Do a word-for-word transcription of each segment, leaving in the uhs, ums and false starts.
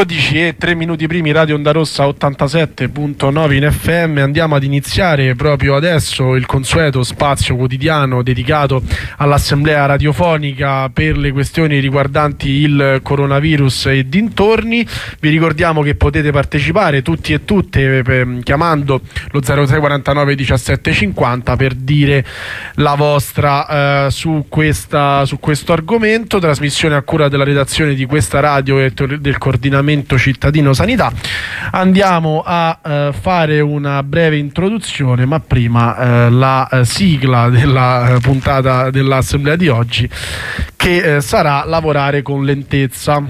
dodici e tre minuti primi, Radio Onda Rossa ottantasette virgola nove in F M. Andiamo ad iniziare proprio adesso il consueto spazio quotidiano dedicato all'assemblea radiofonica per le questioni riguardanti il coronavirus e dintorni. Vi ricordiamo che potete partecipare tutti e tutte per, chiamando lo zero sei quarantanove diciassette cinquanta per dire la vostra eh, su, questa, su questo argomento. Trasmissione a cura della redazione di questa radio e del coordinamento cittadino sanità. Andiamo a eh, fare una breve introduzione, ma prima eh, la eh, sigla della eh, puntata dell'assemblea di oggi, che eh, sarà lavorare con lentezza.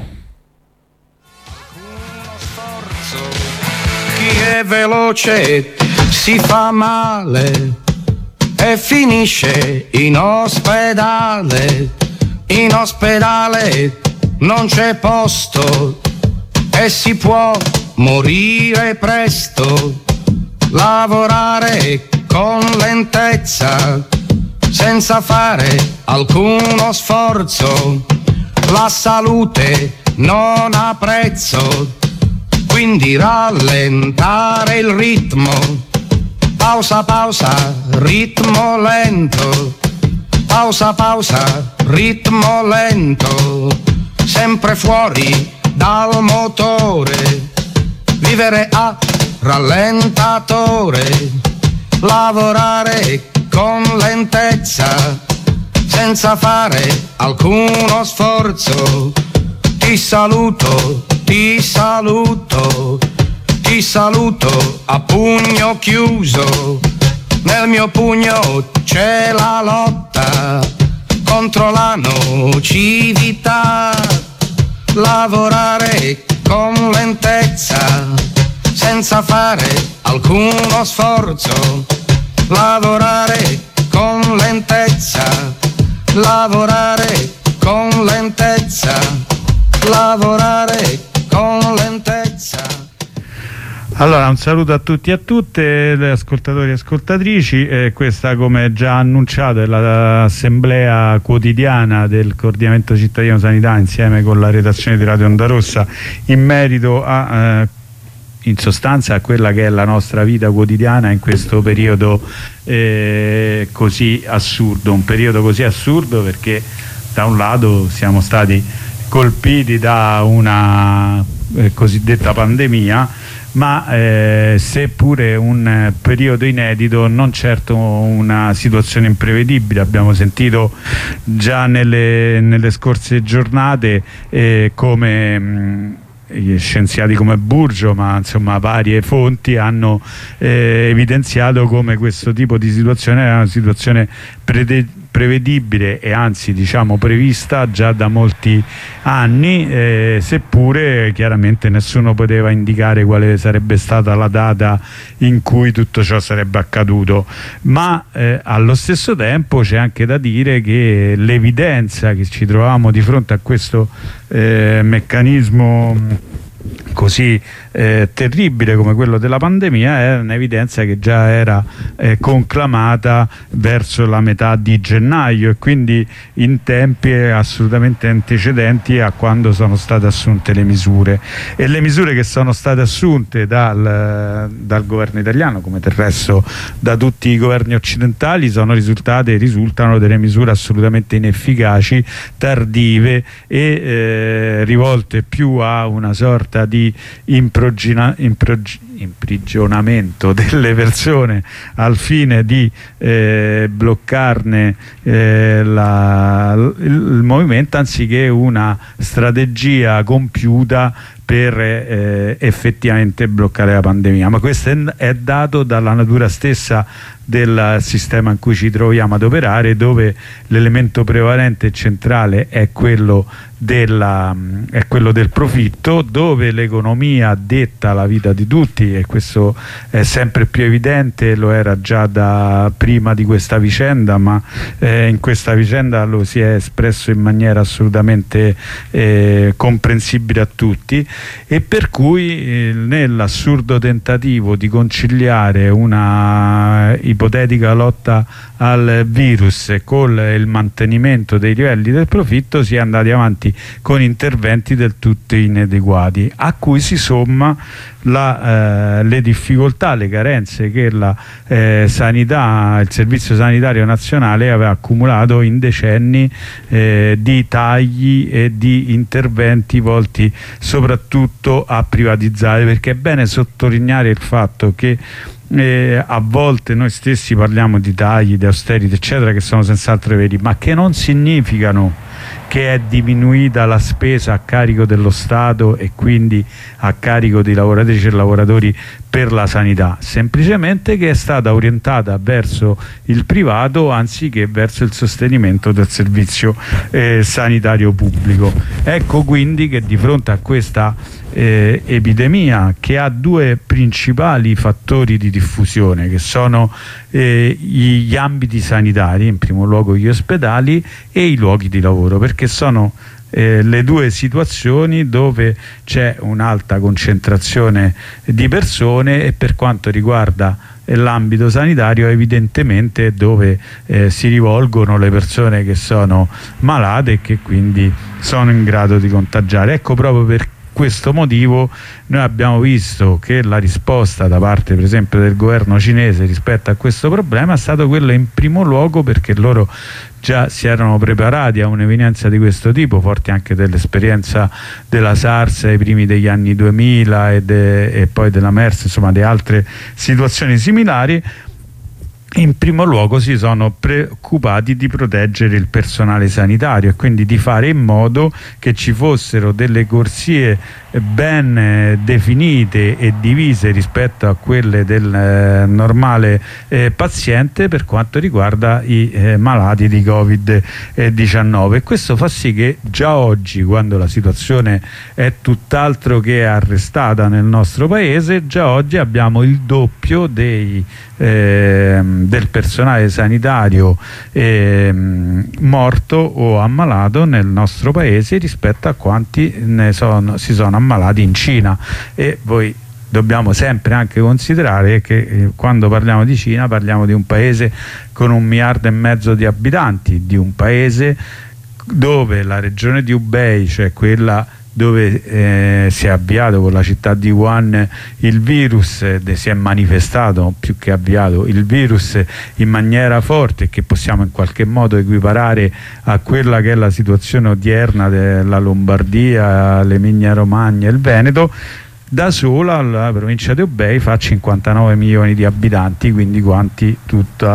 Chi è veloce si fa male e finisce in ospedale. In ospedale non c'è posto e si può morire presto. Lavorare con lentezza senza fare alcuno sforzo. La salute non ha prezzo, quindi rallentare il ritmo. Pausa, pausa, ritmo lento. Pausa, pausa, ritmo lento. Sempre fuori dal motore. Vivere a rallentatore. Lavorare con lentezza senza fare alcuno sforzo. Ti saluto, ti saluto, ti saluto a pugno chiuso. Nel mio pugno c'è la lotta contro la nocività. Lavorare con lentezza senza fare alcuno sforzo. Lavorare con lentezza. Lavorare con lentezza. Lavorare con lentezza. Allora, un saluto a tutti e a tutte, le ascoltatori e ascoltatrici. Eh, questa, come già annunciato, è l'assemblea quotidiana del coordinamento cittadino sanità insieme con la redazione di Radio Onda Rossa in merito a, eh, in sostanza, a quella che è la nostra vita quotidiana in questo periodo eh, così assurdo. Un periodo così assurdo perché da un lato siamo stati colpiti da una eh, cosiddetta pandemia, ma eh, seppure un eh, periodo inedito, non certo una situazione imprevedibile. Abbiamo sentito già nelle, nelle scorse giornate eh, come mh, gli scienziati come Burgio, ma insomma varie fonti hanno eh, evidenziato come questo tipo di situazione è una situazione prevedibile prevedibile e anzi diciamo prevista già da molti anni, eh, seppure chiaramente nessuno poteva indicare quale sarebbe stata la data in cui tutto ciò sarebbe accaduto. Ma eh, allo stesso tempo c'è anche da dire che l'evidenza che ci trovavamo di fronte a questo eh, meccanismo così eh, terribile come quello della pandemia è un'evidenza che già era eh, conclamata verso la metà di gennaio e quindi in tempi assolutamente antecedenti a quando sono state assunte le misure. E le misure che sono state assunte dal, dal governo italiano, come del resto da tutti i governi occidentali, sono risultate risultano delle misure assolutamente inefficaci, tardive e eh, rivolte più a una sorta di improgina, improg, imprigionamento delle persone al fine di eh, bloccarne eh, la, il, il movimento, anziché una strategia compiuta per eh, effettivamente bloccare la pandemia. Ma questo è, è dato dalla natura stessa del sistema in cui ci troviamo ad operare, dove l'elemento prevalente e centrale è quello, della, è quello del profitto, dove l'economia detta la vita di tutti, e questo è sempre più evidente, lo era già da prima di questa vicenda, ma eh, in questa vicenda lo si è espresso in maniera assolutamente eh, comprensibile a tutti, e per cui eh, nell'assurdo tentativo di conciliare una ipotetica lotta al virus e con il mantenimento dei livelli del profitto si è andati avanti con interventi del tutto inadeguati, a cui si somma la, eh, le difficoltà, le carenze che la eh, sanità, il Servizio Sanitario Nazionale aveva accumulato in decenni eh, di tagli e di interventi volti soprattutto a privatizzare, perché è bene sottolineare il fatto che Eh, a volte noi stessi parliamo di tagli, di austerity eccetera, che sono senz'altro veri, ma che non significano che è diminuita la spesa a carico dello Stato e quindi a carico di lavoratrici e lavoratori per la sanità, semplicemente che è stata orientata verso il privato anziché verso il sostenimento del servizio eh, sanitario pubblico. Ecco quindi che di fronte a questa eh, epidemia, che ha due principali fattori di diffusione, che sono eh, gli ambiti sanitari, in primo luogo gli ospedali, e i luoghi di lavoro, perché sono Eh, le due situazioni dove c'è un'alta concentrazione di persone, e per quanto riguarda eh, l'ambito sanitario evidentemente dove eh, si rivolgono le persone che sono malate e che quindi sono in grado di contagiare. Ecco, proprio per questo motivo noi abbiamo visto che la risposta da parte per esempio del governo cinese rispetto a questo problema è stato quella, in primo luogo, perché loro già si erano preparati a un'evenienza di questo tipo, forti anche dell'esperienza della SARS ai primi degli anni duemila e, de, e poi della MERS, insomma di altre situazioni similari. In primo luogo si sono preoccupati di proteggere il personale sanitario e quindi di fare in modo che ci fossero delle corsie ben definite e divise rispetto a quelle del eh, normale eh, paziente per quanto riguarda i eh, malati di Covid diciannove, e questo fa sì che già oggi, quando la situazione è tutt'altro che arrestata nel nostro paese, già oggi abbiamo il doppio dei Eh, del personale sanitario eh, morto o ammalato nel nostro paese rispetto a quanti ne sono, si sono ammalati in Cina. E voi dobbiamo sempre anche considerare che eh, quando parliamo di Cina parliamo di un paese con un miliardo e mezzo di abitanti, di un paese dove la regione di Hubei, cioè quella dove eh, si è avviato con la città di Wuhan il virus, eh, si è manifestato più che avviato il virus in maniera forte, che possiamo in qualche modo equiparare a quella che è la situazione odierna della Lombardia, l'Emilia Romagna e il Veneto. Da sola la provincia di Hubei fa cinquantanove milioni di abitanti, quindi quanti tutta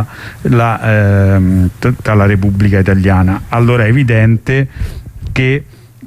la, ehm, tutta la Repubblica Italiana. Allora è evidente che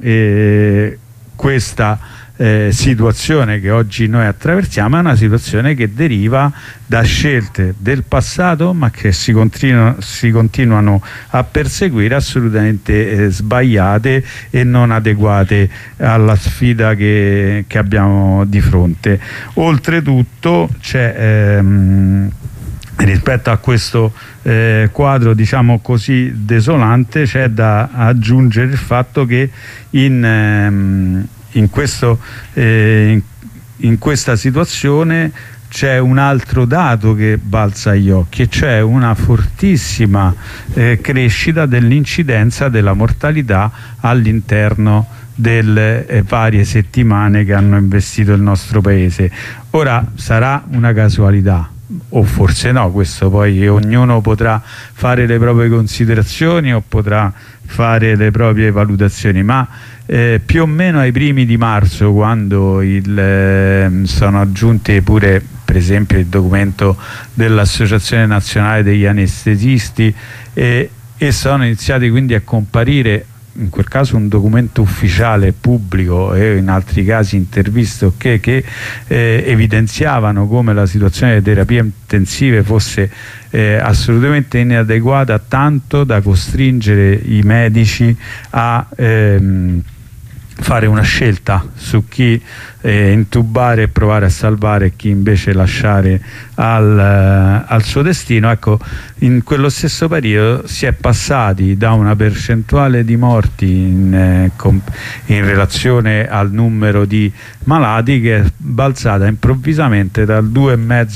Eh, questa eh, situazione che oggi noi attraversiamo è una situazione che deriva da scelte del passato, ma che si, continu si continuano a perseguire, assolutamente eh, sbagliate e non adeguate alla sfida che, che abbiamo di fronte. Oltretutto c'è ehm, rispetto a questo eh, quadro, diciamo così, desolante, c'è da aggiungere il fatto che in, ehm, in, questo, eh, in, in questa situazione c'è un altro dato che balza agli occhi, e cioè una fortissima eh, crescita dell'incidenza della mortalità all'interno delle eh, varie settimane che hanno investito il nostro paese. Ora, sarà una casualità o forse no, questo poi ognuno potrà fare le proprie considerazioni o potrà fare le proprie valutazioni, ma eh, più o meno ai primi di marzo, quando il, eh, sono aggiunti pure per esempio il documento dell'Associazione Nazionale degli Anestesisti eh, e sono iniziati quindi a comparire, in quel caso un documento ufficiale pubblico e in altri casi interviste che, che eh, evidenziavano come la situazione delle terapie intensive fosse eh, assolutamente inadeguata, tanto da costringere i medici a ehm, fare una scelta su chi eh, intubare e provare a salvare e chi invece lasciare al, eh, al suo destino. Ecco, in quello stesso periodo si è passati da una percentuale di morti in, eh, in relazione al numero di malati che è balzata improvvisamente dal due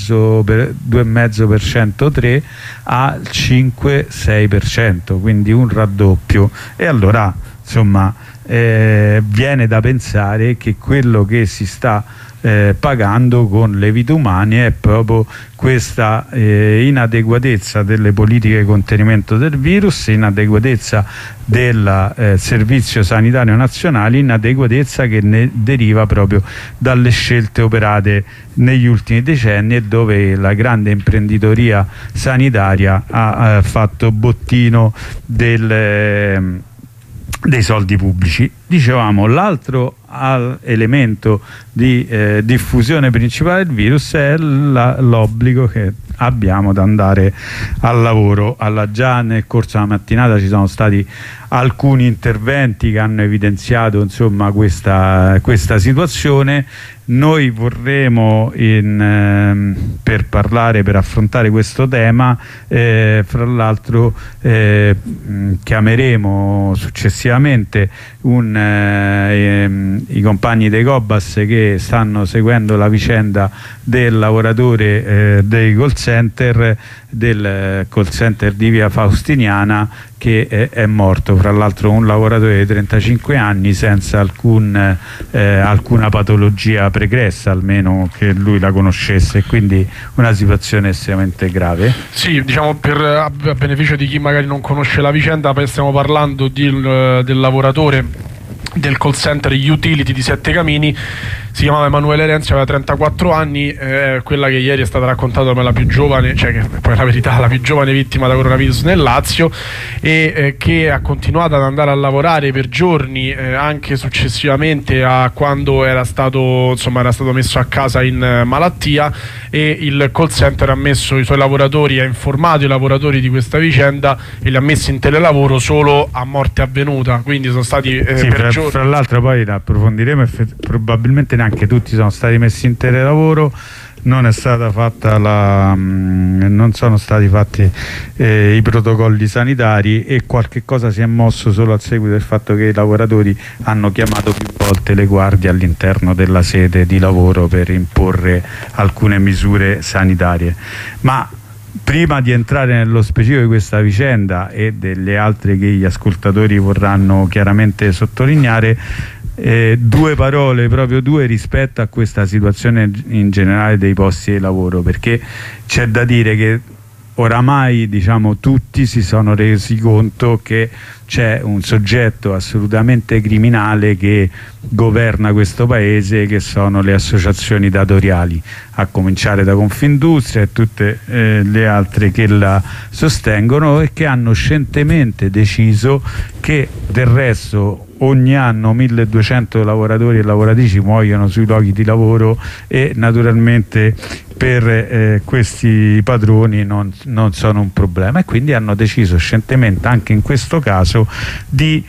virgola cinque per cento tre al cinque sei per cento, quindi un raddoppio. E allora insomma eh, viene da pensare che quello che si sta eh, pagando con le vite umane è proprio questa eh, inadeguatezza delle politiche di contenimento del virus, inadeguatezza del eh, servizio sanitario nazionale, inadeguatezza che ne deriva proprio dalle scelte operate negli ultimi decenni, e dove la grande imprenditoria sanitaria ha eh, fatto bottino del eh, dei soldi pubblici. Dicevamo, l'altro elemento di eh, diffusione principale del virus è l'obbligo che abbiamo di andare al lavoro. Alla, già nel corso della mattinata ci sono stati alcuni interventi che hanno evidenziato insomma questa, questa situazione. Noi vorremmo in, eh, per parlare, per affrontare questo tema, eh, fra l'altro eh, chiameremo successivamente un, eh, i compagni dei Cobas che stanno seguendo la vicenda del lavoratore eh, dei call center, del call center di via Faustiniana, che è, è morto, fra l'altro un lavoratore di trentacinque anni senza alcun, eh, alcuna patologia pregressa, almeno che lui la conoscesse, quindi una situazione estremamente grave. Sì, diciamo, per a beneficio di chi magari non conosce la vicenda, stiamo parlando di, del lavoratore del call center Utility di Sette Camini. Si chiamava Emanuele Renzi, aveva trentaquattro anni, eh, quella che ieri è stata raccontata come la più giovane, cioè che poi la verità, la più giovane vittima da coronavirus nel Lazio, e eh, che ha continuato ad andare a lavorare per giorni, eh, anche successivamente a quando era stato, insomma, era stato messo a casa in eh, malattia, e il call center ha messo i suoi lavoratori, ha informato i lavoratori di questa vicenda e li ha messi in telelavoro solo a morte avvenuta, quindi sono stati eh, sì, per fra, giorni. Fra l'altro poi approfondiremo, e probabilmente anche tutti sono stati messi in telelavoro, non è stata fatta la mh, non sono stati fatti eh, i protocolli sanitari, e qualche cosa si è mosso solo a seguito del fatto che i lavoratori hanno chiamato più volte le guardie all'interno della sede di lavoro per imporre alcune misure sanitarie. Ma prima di entrare nello specifico di questa vicenda e delle altre che gli ascoltatori vorranno chiaramente sottolineare, Eh, due parole, proprio due, rispetto a questa situazione in generale dei posti di lavoro, perché c'è da dire che oramai, diciamo, tutti si sono resi conto che c'è un soggetto assolutamente criminale che governa questo paese, che sono le associazioni datoriali, a cominciare da Confindustria e tutte eh, le altre che la sostengono, e che hanno scientemente deciso che del resto ogni anno milleduecento lavoratori e lavoratrici muoiono sui luoghi di lavoro, e naturalmente per eh, questi padroni non, non sono un problema, e quindi hanno deciso scientemente anche in questo caso di,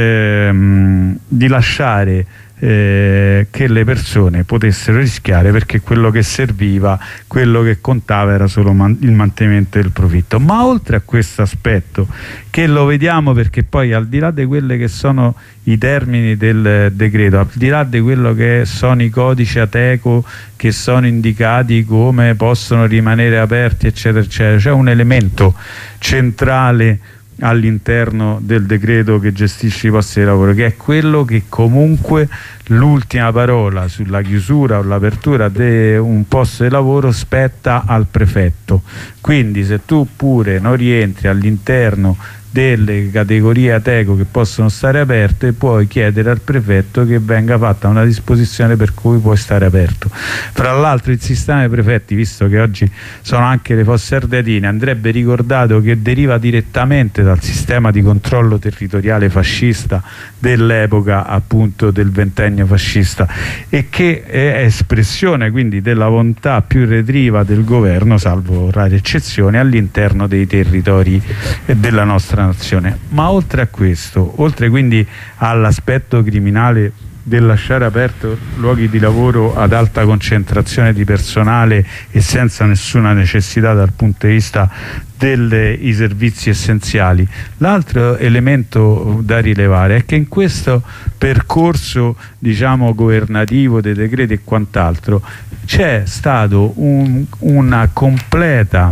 ehm, di lasciare Eh, che le persone potessero rischiare, perché quello che serviva, quello che contava era solo man il mantenimento del profitto. Ma oltre a questo aspetto, che lo vediamo, perché poi al di là di quelle che sono i termini del decreto, al di là di quello che sono i codici Ateco che sono indicati come possono rimanere aperti eccetera eccetera, c'è un elemento centrale all'interno del decreto che gestisce i posti di lavoro, che è quello che comunque l'ultima parola sulla chiusura o l'apertura di un posto di lavoro spetta al prefetto. Quindi se tu pure non rientri all'interno delle categorie Ateco che possono stare aperte, puoi chiedere al prefetto che venga fatta una disposizione per cui puoi stare aperto. Fra l'altro il sistema dei prefetti, visto che oggi sono anche le Fosse Ardeatine, andrebbe ricordato che deriva direttamente dal sistema di controllo territoriale fascista dell'epoca, appunto del ventennio fascista, e che è espressione quindi della volontà più retriva del governo, salvo rare eccezioni, all'interno dei territori della nostra nostra nazione. Ma oltre a questo, oltre quindi all'aspetto criminale del lasciare aperto luoghi di lavoro ad alta concentrazione di personale e senza nessuna necessità dal punto di vista dei servizi essenziali, l'altro elemento da rilevare è che in questo percorso, diciamo, governativo dei decreti e quant'altro c'è stato un, una completa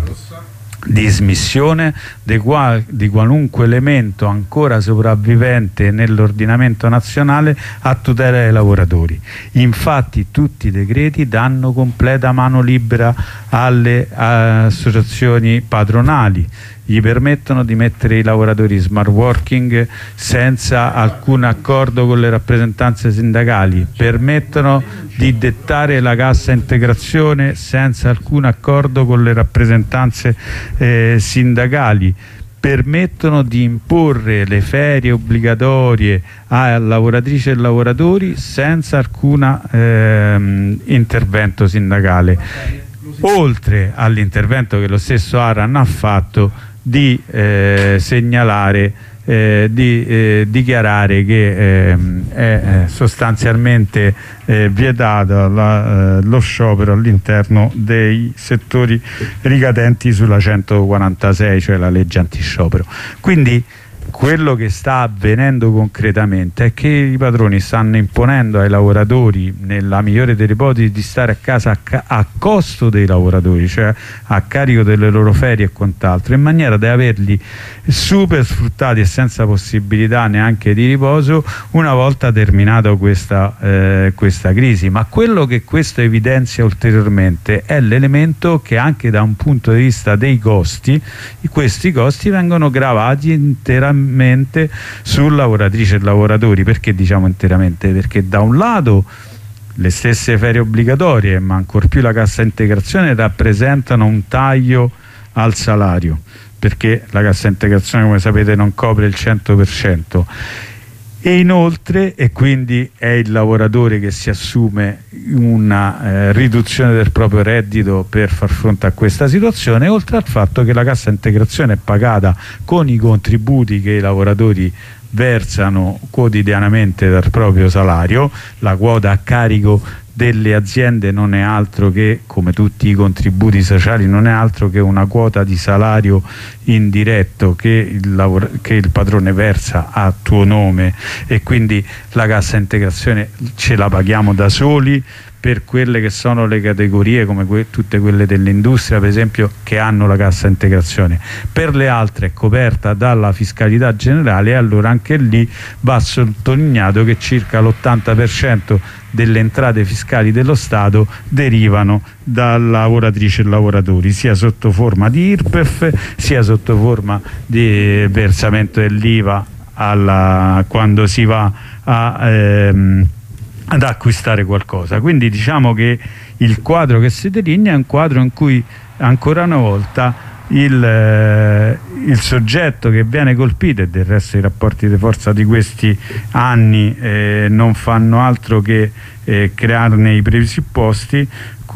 dismissione di, qual, di qualunque elemento ancora sopravvivente nell'ordinamento nazionale a tutela dei lavoratori. Infatti tutti i decreti danno completa mano libera alle associazioni patronali, gli permettono di mettere i lavoratori smart working senza alcun accordo con le rappresentanze sindacali, permettono di dettare la cassa integrazione senza alcun accordo con le rappresentanze eh, sindacali, permettono di imporre le ferie obbligatorie a lavoratrici e lavoratori senza alcun ehm, intervento sindacale, oltre all'intervento che lo stesso Aran ha fatto di eh, segnalare, eh, di eh, dichiarare che eh, è sostanzialmente eh, vietato la, eh, lo sciopero all'interno dei settori ricadenti sulla centoquarantasei, cioè la legge antisciopero. Quindi quello che sta avvenendo concretamente è che i padroni stanno imponendo ai lavoratori, nella migliore delle ipotesi, di stare a casa a, ca a costo dei lavoratori, cioè a carico delle loro ferie e quant'altro, in maniera da averli super sfruttati e senza possibilità neanche di riposo una volta terminata questa, eh, questa crisi. Ma quello che questo evidenzia ulteriormente è l'elemento che anche da un punto di vista dei costi, questi costi vengono gravati interamente su lavoratrici e lavoratori. Perché diciamo interamente? Perché da un lato le stesse ferie obbligatorie, ma ancor più la cassa integrazione, rappresentano un taglio al salario, perché la cassa integrazione, come sapete, non copre il cento per cento, e inoltre, e quindi è il lavoratore che si assume una eh, riduzione del proprio reddito per far fronte a questa situazione, oltre al fatto che la cassa integrazione è pagata con i contributi che i lavoratori versano quotidianamente dal proprio salario. La quota a carico delle aziende non è altro che, come tutti i contributi sociali, non è altro che una quota di salario indiretto che il, che il padrone versa a tuo nome, e quindi la cassa integrazione ce la paghiamo da soli per quelle che sono le categorie come que tutte quelle dell'industria, per esempio, che hanno la cassa integrazione. Per le altre è coperta dalla fiscalità generale, e allora anche lì va sottolineato che circa l'ottanta per cento delle entrate fiscali dello Stato derivano da lavoratrici e lavoratori, sia sotto forma di I R P E F sia sotto forma di versamento dell'I V A quando si va a ehm, ad acquistare qualcosa. Quindi diciamo che il quadro che si delinea è un quadro in cui ancora una volta il, eh, il soggetto che viene colpito, e del resto i rapporti di forza di questi anni eh, non fanno altro che eh, crearne i presupposti,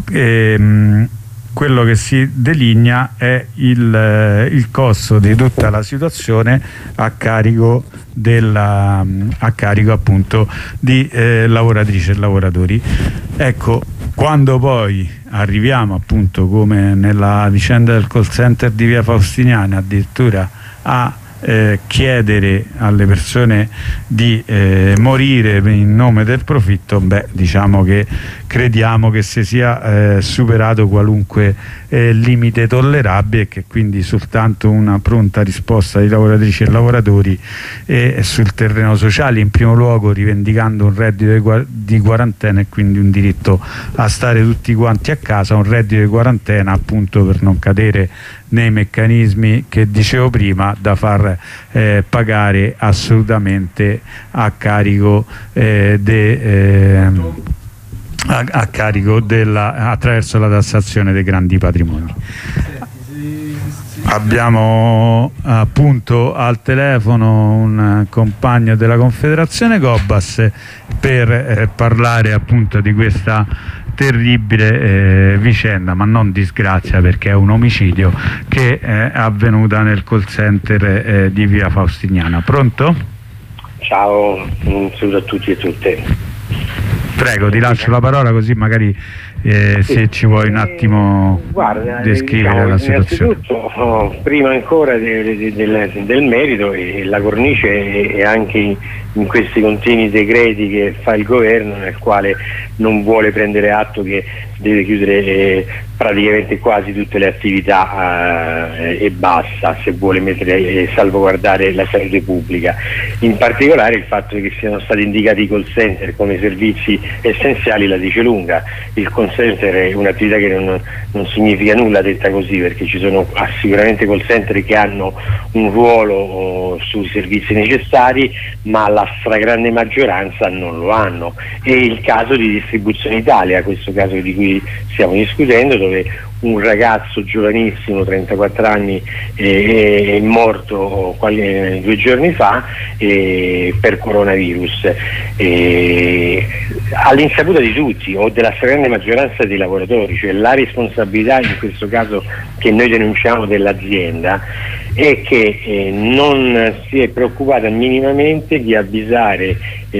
ehm, quello che si delinea è il, eh, il costo di tutta la situazione a carico, della, a carico appunto di eh, lavoratrici e lavoratori. Ecco, quando poi arriviamo appunto, come nella vicenda del call center di via Faustiniana, addirittura a Eh, chiedere alle persone di eh, morire in nome del profitto, beh, diciamo che crediamo che si sia eh, superato qualunque eh, limite tollerabile, e che quindi soltanto una pronta risposta di lavoratrici e lavoratori eh, sul terreno sociale, in primo luogo rivendicando un reddito di, qua di quarantena, e quindi un diritto a stare tutti quanti a casa, un reddito di quarantena appunto per non cadere nei meccanismi che dicevo prima, da far eh, pagare assolutamente a carico eh, de, eh, a, a carico della, attraverso la tassazione dei grandi patrimoni. Abbiamo appunto al telefono un compagno della Confederazione Cobas per eh, parlare appunto di questa terribile eh, vicenda, ma non disgrazia perché è un omicidio, che è avvenuta nel call center eh, di via Faustiniana. Pronto? Ciao, un saluto a tutti e tutte. Prego, ti lascio la parola così magari eh, se ci vuoi un attimo Guarda, descrivere diciamo, la situazione. Innanzitutto, oh, prima ancora de, de, de, del, del merito, e la cornice è anche in questi continui decreti che fa il governo, nel quale non vuole prendere atto che deve chiudere eh, praticamente quasi tutte le attività eh, e basta, se vuole mettere e eh, salvaguardare la salute pubblica. In particolare il fatto che siano stati indicati i call center come servizi essenziali la dice lunga. Il call center è un'attività che non, non significa nulla detta così, perché ci sono sicuramente call center che hanno un ruolo oh, sui servizi necessari, ma la stragrande maggioranza non lo hanno. E il caso di Distribuzione Italia, questo caso di cui stiamo discutendo, dove un ragazzo giovanissimo, trentaquattro anni, eh, è morto quali, due giorni fa eh, per coronavirus, eh, all'insaputa di tutti o della stragrande maggioranza dei lavoratori. Cioè la responsabilità in questo caso che noi denunciamo dell'azienda è che eh, non si è preoccupata minimamente di avvisare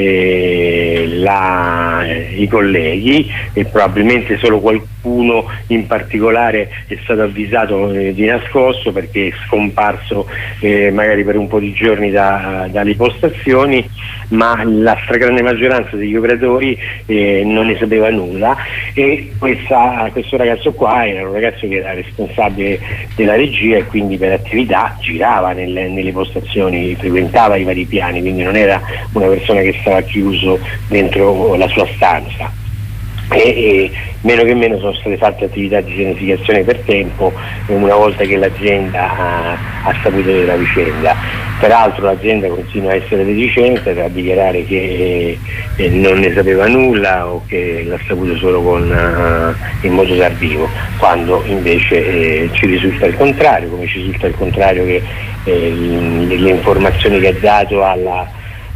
eh, la, eh, i colleghi, e probabilmente solo qualcuno in particolare è stato avvisato eh, di nascosto, perché è scomparso eh, magari per un po' di giorni da, dalle postazioni, ma la stragrande maggioranza degli operatori eh, non ne sapeva nulla. E questa, questo ragazzo qua era un ragazzo che era responsabile della regia e quindi per attività girava nelle, nelle postazioni, frequentava i vari piani, quindi non era una persona che stava chiuso dentro la sua stanza. E, e meno che meno sono state fatte attività di pianificazione per tempo una volta che l'azienda ha, ha saputo della vicenda. Peraltro l'azienda continua a essere reticente a dichiarare che eh, non ne sapeva nulla o che l'ha saputo solo con, uh, in modo tardivo, quando invece eh, ci risulta il contrario, come ci risulta il contrario che eh, le informazioni che ha dato alla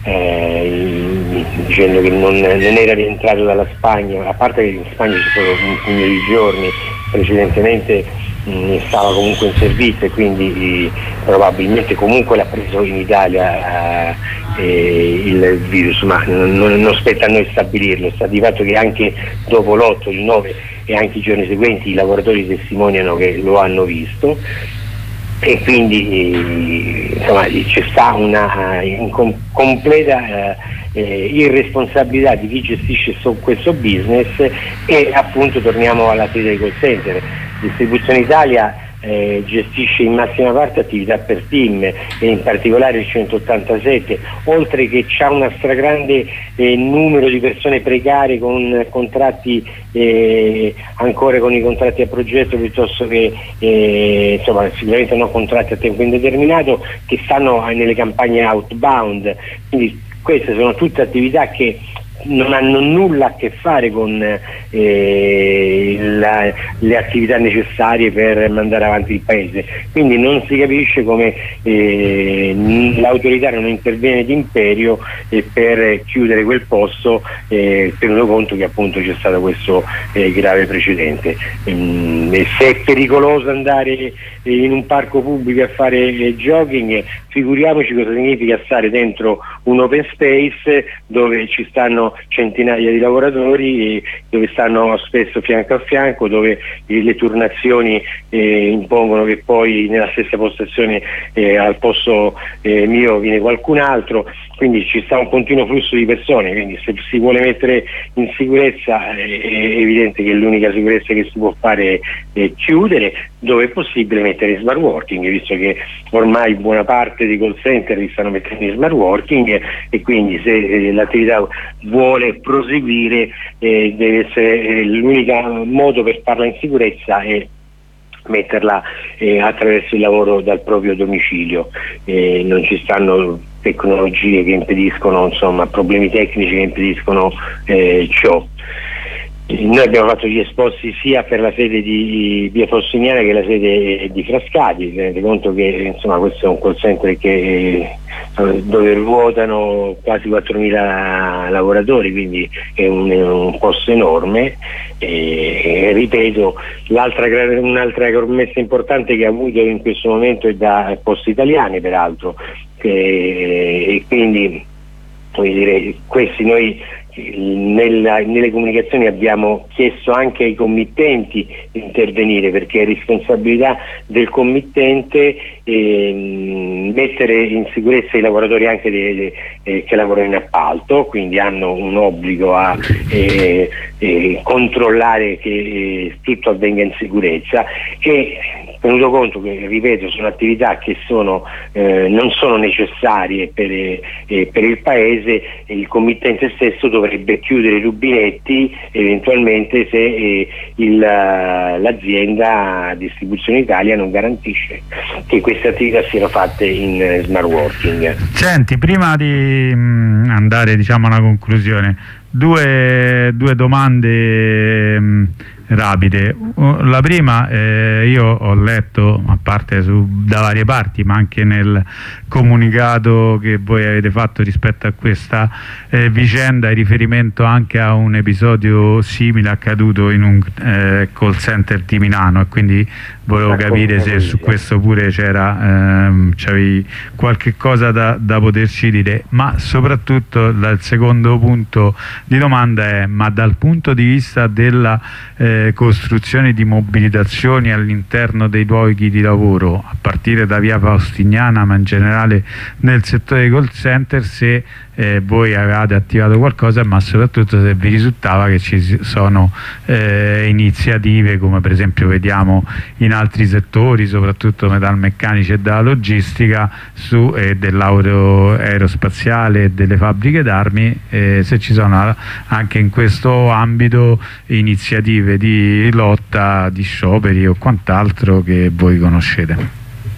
Eh, dicendo che non, non era rientrato dalla Spagna, a parte che in Spagna ci sono un pugno di giorni precedentemente, mh, stava comunque in servizio e quindi eh, probabilmente comunque l'ha preso in Italia eh, il virus, ma non, non spetta a noi stabilirlo. Sta di fatto che anche dopo l'otto, il nove e anche i giorni seguenti i lavoratori testimoniano che lo hanno visto. E quindi insomma c'è sta una uh, com- completa uh, eh, irresponsabilità di chi gestisce so- questo business. E appunto torniamo alla sede dei call center. Distribuzione Italia eh, gestisce in massima parte attività per team, e in particolare il centottantasette, oltre che c'ha una stragrande eh, numero di persone precarie con contratti eh, ancora con i contratti a progetto, piuttosto che eh, insomma sicuramente non contratti a tempo indeterminato, che stanno nelle campagne outbound. Quindi queste sono tutte attività che non hanno nulla a che fare con eh, la, le attività necessarie per mandare avanti il paese. Quindi non si capisce come eh, l'autorità non interviene d'imperio eh, per chiudere quel posto, eh, tenuto conto che appunto c'è stato questo eh, grave precedente. Mm, e se è pericoloso andare in un parco pubblico a fare eh, jogging, figuriamoci cosa significa stare dentro un open space dove ci stanno centinaia di lavoratori, dove stanno spesso fianco a fianco, dove eh, le turnazioni eh, impongono che poi nella stessa postazione eh, al posto eh, mio viene qualcun altro. Quindi ci sta un continuo flusso di persone, quindi se si vuole mettere in sicurezza è evidente che l'unica sicurezza che si può fare è chiudere, dove è possibile mettere in smart working, visto che ormai buona parte dei call center li stanno mettendo in smart working, e quindi se eh, l'attività vuole proseguire eh, deve essere eh, l'unico modo per farla in sicurezza è metterla eh, attraverso il lavoro dal proprio domicilio. Eh, non ci stanno tecnologie che impediscono, insomma, problemi tecnici che impediscono eh, ciò. Noi abbiamo fatto gli esposti sia per la sede di Via Fossiniana che la sede di Frascati. Tenete conto che insomma questo è un call center che, dove ruotano quasi quattromila lavoratori, quindi è un, un posto enorme. E, ripeto, l'altra, un'altra commessa importante che ha avuto in questo momento è da Poste Italiane, peraltro, che, e quindi voglio dire, questi noi Nella, nelle comunicazioni abbiamo chiesto anche ai committenti di intervenire, perché è responsabilità del committente eh, mettere in sicurezza i lavoratori anche de, de, eh, che lavorano in appalto, quindi hanno un obbligo a eh, eh, controllare che eh, tutto avvenga in sicurezza, e tenuto conto che, ripeto, sono attività che sono, eh, non sono necessarie per, eh, per il Paese, il committente stesso dovrebbe chiudere i rubinetti eventualmente se eh, il, l'azienda Distribuzione Italia non garantisce che queste attività siano fatte in eh, smart working. Senti, prima di mh, andare diciamo a una conclusione, due, due domande mh, rapide. La prima, eh, io ho letto, a parte su, da varie parti, ma anche nel comunicato che voi avete fatto rispetto a questa eh, vicenda, in riferimento anche a un episodio simile accaduto in un eh, call center di Milano, e quindi volevo capire se su questo pure c'era ehm, c'avevi qualche cosa da, da poterci dire. Ma soprattutto il secondo punto di domanda è: ma dal punto di vista della eh, costruzione di mobilitazioni all'interno dei luoghi di lavoro, a partire da Via Faustiniana, ma in generale nel settore dei call center, se eh, voi avevate attivato qualcosa, ma soprattutto se vi risultava che ci sono eh, iniziative, come per esempio vediamo in altri settori, soprattutto metalmeccanici e della logistica, su eh, dell'aerospaziale e delle fabbriche d'armi, eh, se ci sono anche in questo ambito iniziative di lotta, di scioperi o quant'altro che voi conoscete.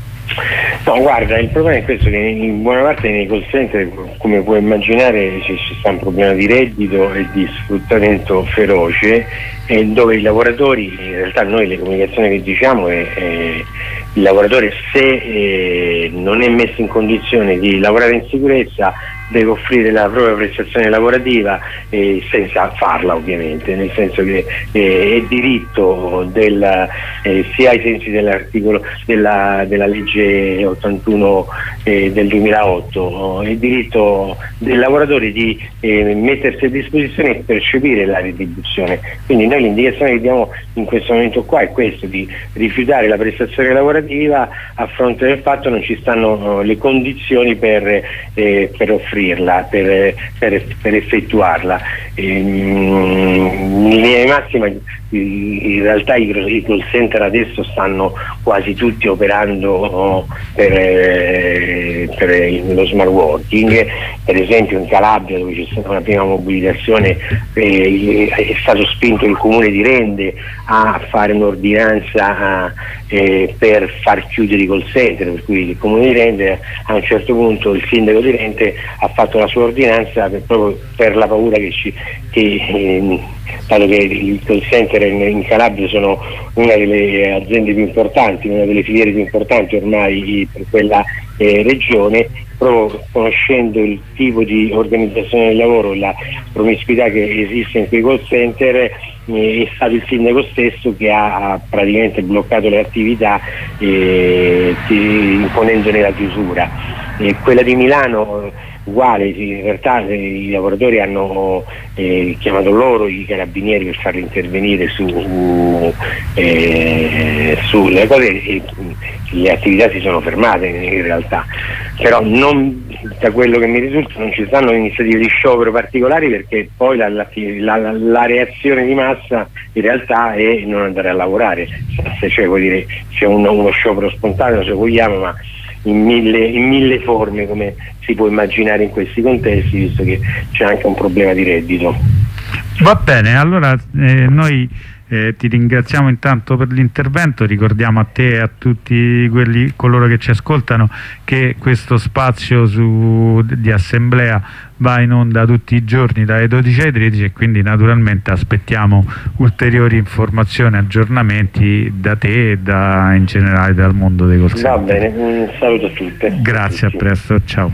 No, guarda, il problema è questo, che in buona parte nei call center, come puoi immaginare, ci, ci sta un problema di reddito e di sfruttamento feroce, e dove i lavoratori, in realtà noi le comunicazioni che diciamo è, è il lavoratore, se eh, non è messo in condizione di lavorare in sicurezza, deve offrire la propria prestazione lavorativa, eh, senza farla ovviamente, nel senso che eh, è diritto del, eh, sia ai sensi dell'articolo della, della legge ottantuno eh, del duemilaotto, è diritto del lavoratore di eh, mettersi a disposizione e percepire la retribuzione. Quindi noi l'indicazione che diamo in questo momento qua è questo, di rifiutare la prestazione lavorativa a fronte del fatto che non ci stanno uh, le condizioni per, eh, per offrire Per, per, per effettuarla. In linea di massima, in realtà i, i call center adesso stanno quasi tutti operando per, per lo smart working. Per esempio in Calabria, dove c'è stata una prima mobilitazione, eh, è stato spinto il comune di Rende a fare un'ordinanza eh, per far chiudere i call center, per cui il comune di Rende, a un certo punto il sindaco di Rende ha fatto la sua ordinanza per, proprio per la paura che ci che, eh, dato che i call center in, in Calabria sono una delle aziende più importanti, una delle filiere più importanti ormai per quella eh, regione, proprio conoscendo il tipo di organizzazione del lavoro e la promiscuità che esiste in quei call center, eh, è stato il sindaco stesso che ha, ha praticamente bloccato le attività, eh, imponendone la chiusura. Eh, quella di Milano uguale, in realtà eh, i lavoratori hanno eh, chiamato loro i carabinieri per farli intervenire su, eh, sulle cose, e le attività si sono fermate in realtà, però non, da quello che mi risulta non ci stanno iniziative di sciopero particolari, perché poi la, la, la, la reazione di massa in realtà è non andare a lavorare, se cioè, vuol dire, c'è uno, uno sciopero spontaneo se vogliamo, ma in mille, in mille forme, come si può immaginare in questi contesti, visto che c'è anche un problema di reddito. Va bene, allora eh, noi Eh, ti ringraziamo intanto per l'intervento, ricordiamo a te e a tutti quelli, coloro che ci ascoltano, che questo spazio su, di assemblea va in onda tutti i giorni dalle dodici alle tredici e quindi naturalmente aspettiamo ulteriori informazioni, aggiornamenti da te e da, in generale dal mondo dei call center. Va bene, un saluto a tutti. Grazie, a presto, ciao.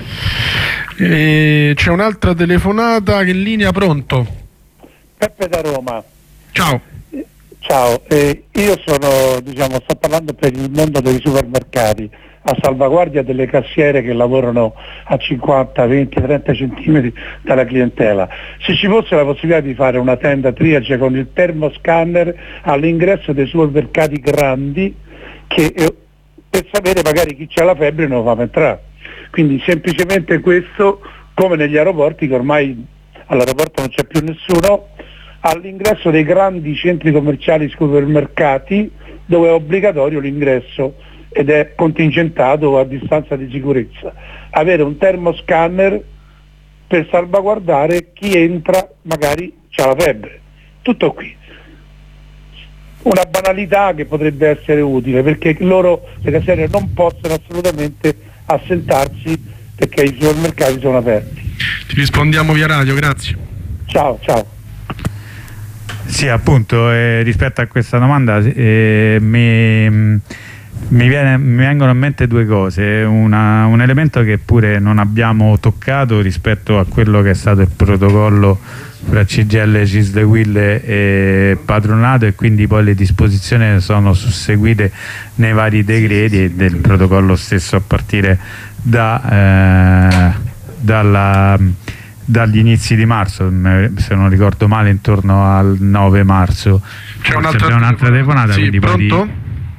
Eh, c'è un'altra telefonata che in linea, pronto? Peppe da Roma. Ciao. Ciao, eh, io sono, diciamo, sto parlando per il mondo dei supermercati, a salvaguardia delle cassiere che lavorano a cinquanta, venti, trenta centimetri dalla clientela. Se ci fosse la possibilità di fare una tenda triage con il termoscanner all'ingresso dei supermercati grandi, che eh, per sapere magari chi c'ha la febbre non lo fa entrare. Quindi semplicemente questo, come negli aeroporti, che ormai all'aeroporto non c'è più nessuno, all'ingresso dei grandi centri commerciali, supermercati, dove è obbligatorio l'ingresso ed è contingentato a distanza di sicurezza. Avere un termoscanner per salvaguardare chi entra, magari c'ha la febbre. Tutto qui. Una banalità che potrebbe essere utile, perché loro, le cassiere, non possono assolutamente assentarsi perché i supermercati sono aperti. Ti rispondiamo via radio, grazie. Ciao, ciao. Sì, appunto, eh, rispetto a questa domanda eh, mi, mi, viene, mi vengono in mente due cose. Una, un elemento che pure non abbiamo toccato rispetto a quello che è stato il protocollo fra C G I L, C I S L, U I L e patronato, e quindi poi le disposizioni sono susseguite nei vari decreti e del protocollo stesso a partire da, eh, dalla... dagli inizi di marzo, se non ricordo male intorno al nove marzo. C'è un'altra un'altra telefonata, sì, quindi pronto? poi...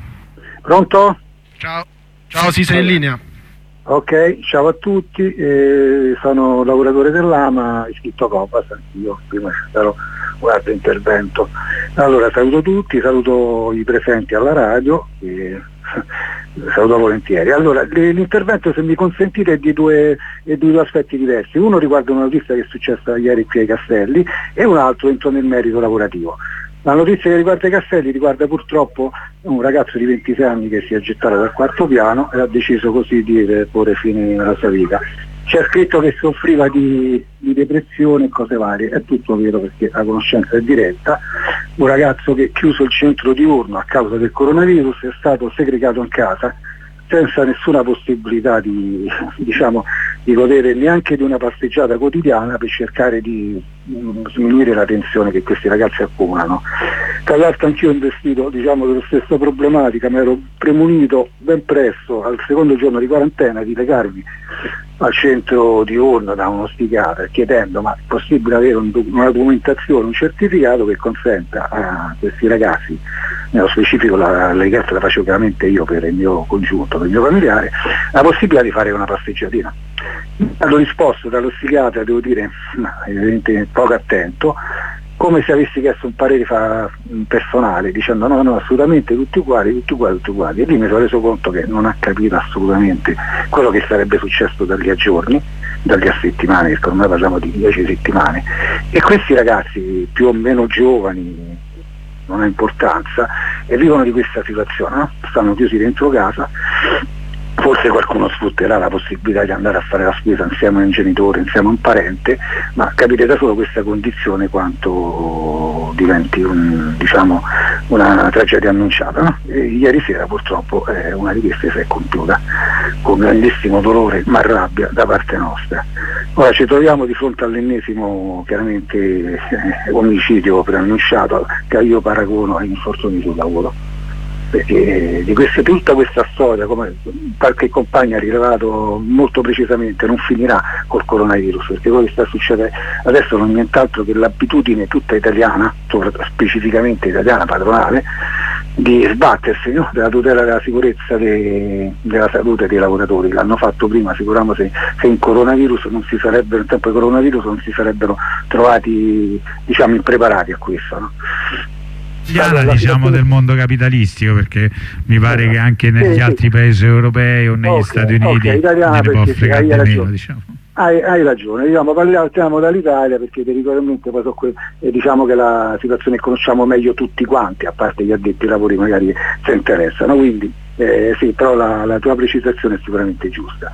Pronto? Ciao, ciao, sì, sei in linea. Ok, ciao a tutti, eh, sono lavoratore dell'Ama, iscritto a Copas, io prima c'era un altro intervento. Allora saluto tutti, saluto i presenti alla radio, e saluto volentieri. Allora, l'intervento, se mi consentite, è di due, è di due aspetti diversi. Uno riguarda una notizia che è successa ieri qui ai Castelli e un altro entro nel merito lavorativo. La notizia che riguarda i Castelli riguarda purtroppo un ragazzo di ventisei anni che si è gettato dal quarto piano e ha deciso così di porre fine alla sua vita. C'è scritto che soffriva di, di depressione e cose varie, è tutto vero perché la conoscenza è diretta. Un ragazzo che, chiuso il centro diurno a causa del coronavirus, è stato segregato in casa senza nessuna possibilità di, diciamo, di godere neanche di una passeggiata quotidiana per cercare di mh, sminuire la tensione che questi ragazzi accumulano. Tra l'altro anch'io ho investito, diciamo, dello stesso problematica, mi ero premunito ben presto, al secondo giorno di quarantena, di legarmi al centro diurno da uno psichiatra chiedendo ma è possibile avere un, una documentazione, un certificato che consenta a questi ragazzi, nello specifico la, la richiesta la facevo chiaramente io per il mio congiunto, per il mio familiare, la possibilità di fare una passeggiatina. Hanno risposto dallo psichiatra, devo dire, evidentemente poco attento, come se avessi chiesto un parere fa, personale, dicendo no, no, assolutamente tutti uguali, tutti uguali, tutti uguali. E lì mi sono reso conto che non ha capito assolutamente quello che sarebbe successo da lì a giorni, da lì a settimane, perché ormai parliamo di dieci settimane. E questi ragazzi più o meno giovani, non ha importanza, e vivono di questa situazione, no? Stanno chiusi dentro casa. Forse qualcuno sfrutterà la possibilità di andare a fare la spesa insieme a un genitore, insieme a un parente, ma capite da solo questa condizione quanto diventi un, diciamo, una tragedia annunciata, no? E ieri sera purtroppo eh, una di queste si è compiuta con grandissimo dolore ma rabbia da parte nostra. Ora ci troviamo di fronte all'ennesimo chiaramente eh, omicidio preannunciato, che io paragono agli infortuni sul lavoro, perché di questa, tutta questa storia, come qualche compagno ha rilevato molto precisamente, non finirà col coronavirus, perché quello che sta succedendo adesso non è nient'altro che l'abitudine tutta italiana, specificamente italiana, padronale, di sbattersi, no? Della tutela della sicurezza de, della salute dei lavoratori. L'hanno fatto prima, figuriamoci se in coronavirus non si sarebbero, in tempo di coronavirus non si sarebbero trovati, diciamo, impreparati a questo, no? Allora, diciamo del mondo capitalistico, perché mi pare eh, che anche negli sì, altri sì. paesi europei o negli okay, Stati Uniti okay, italiana, ne può fregare hai meno, diciamo. Hai, hai ragione, diciamo, parliamo dall'Italia perché territorialmente poi so que- eh, diciamo che la situazione che conosciamo meglio tutti quanti, a parte gli addetti ai lavori magari si interessano, quindi eh, sì, però la, la tua precisazione è sicuramente giusta.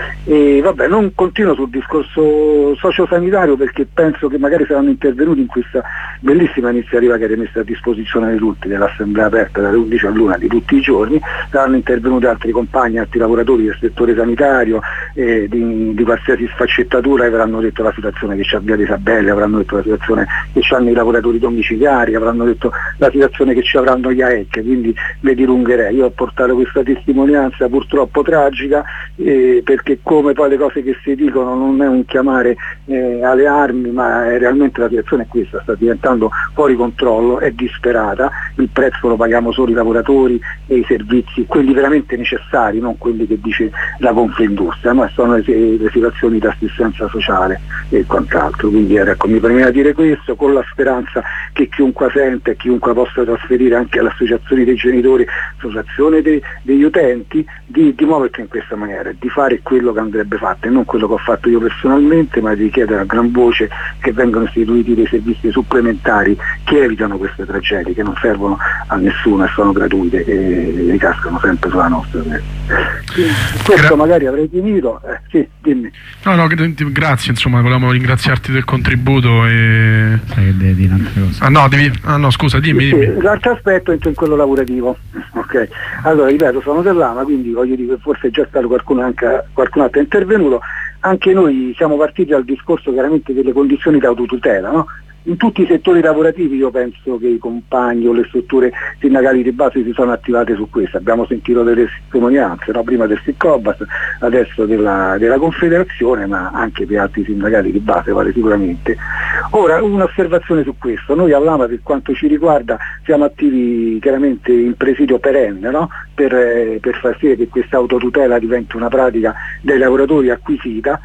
E vabbè, non continuo sul discorso sociosanitario perché penso che magari saranno intervenuti in questa bellissima iniziativa che è messa a disposizione di tutti, dell'assemblea aperta dalle undici all'una di tutti i giorni, saranno intervenuti altri compagni, altri lavoratori del settore sanitario, eh, di, di qualsiasi sfaccettatura, e avranno detto la situazione che c'ha Via dei Sabelli, avranno detto la situazione che c'hanno i lavoratori domiciliari, avranno detto la situazione che ci avranno gli A E C, quindi le dilungherei. Io ho portato questa testimonianza purtroppo tragica, eh, perché come poi le cose che si dicono non è un chiamare eh, alle armi, ma è realmente la situazione è questa, sta diventando fuori controllo, è disperata, il prezzo lo paghiamo solo i lavoratori e i servizi, quelli veramente necessari, non quelli che dice la Confindustria, ma sono le, le situazioni di assistenza sociale e quant'altro. Quindi ecco, mi premeva dire questo con la speranza che chiunque sente e chiunque possa trasferire anche alle associazioni dei genitori, associazione dei, degli utenti, di, di muoversi in questa maniera, di fare quello che andrebbe fatto e non quello che ho fatto io personalmente, ma di chiedere a gran voce che vengano istituiti dei servizi supplementari che evitano queste tragedie, che non servono a nessuno e sono gratuite e ricascano sempre sulla nostra testa. Questo Gra- magari avrei finito. Eh, sì, dimmi. No, no, grazie, insomma, volevamo ringraziarti del contributo e... Sai che devi dire un'altra cosa. Ah no, devi... ah no, scusa, dimmi, sì, dimmi. Sì, l'altro aspetto entro in quello lavorativo. Ok. Allora, ripeto, sono dell'Ama, quindi voglio dire che forse è già stato qualcuno anche qualcun altro intervenuto. Anche noi siamo partiti dal discorso chiaramente delle condizioni di autotutela, no? In tutti i settori lavorativi io penso che i compagni o le strutture sindacali di base si sono attivate su questo, abbiamo sentito delle testimonianze, no? Prima del SICOBAS, adesso della, della Confederazione, ma anche per altri sindacati di base vale sicuramente. Ora un'osservazione su questo, noi all'Ama per quanto ci riguarda siamo attivi chiaramente in presidio perenne, no? per, eh, per far sì che questa autotutela diventi una pratica dai lavoratori acquisita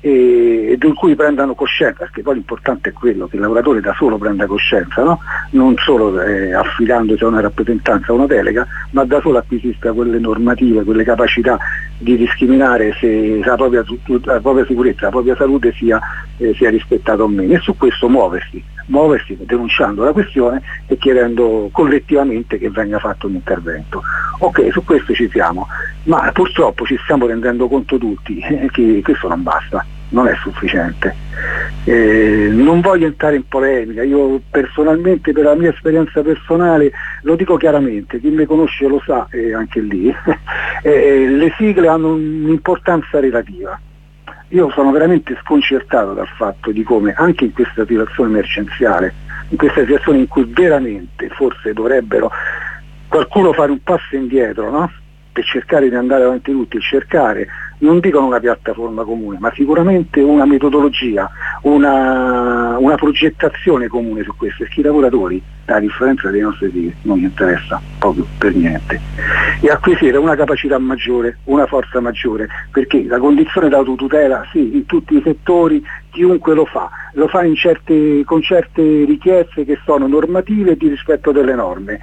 e di cui prendano coscienza, perché poi l'importante è quello che il lavoratore da solo prenda coscienza, no? Non solo eh, affidandosi a una rappresentanza, a una delega, ma da solo acquisisca quelle normative, quelle capacità di discriminare se la propria, la propria sicurezza, la propria salute sia, eh, sia rispettata o meno, e su questo muoversi, muoversi denunciando la questione e chiedendo collettivamente che venga fatto un intervento. Ok, su questo ci siamo, ma purtroppo ci stiamo rendendo conto tutti eh, che questo non basta, non è sufficiente. Eh, non voglio entrare in polemica, io personalmente per la mia esperienza personale lo dico chiaramente, chi mi conosce lo sa, e eh, anche lì eh, le sigle hanno un'importanza relativa. Io sono veramente sconcertato dal fatto di come anche in questa situazione emergenziale, in questa situazione in cui veramente forse dovrebbero qualcuno fare un passo indietro, no? Per cercare di andare avanti tutti e cercare, non dicono una piattaforma comune, ma sicuramente una metodologia, una, una progettazione comune su questo, perché i lavoratori, a differenza dei nostri figli, non gli interessa proprio per niente, e acquisire una capacità maggiore, una forza maggiore, perché la condizione d'autotutela, sì, in tutti i settori, chiunque lo fa, lo fa in certe, con certe richieste che sono normative e di rispetto delle norme,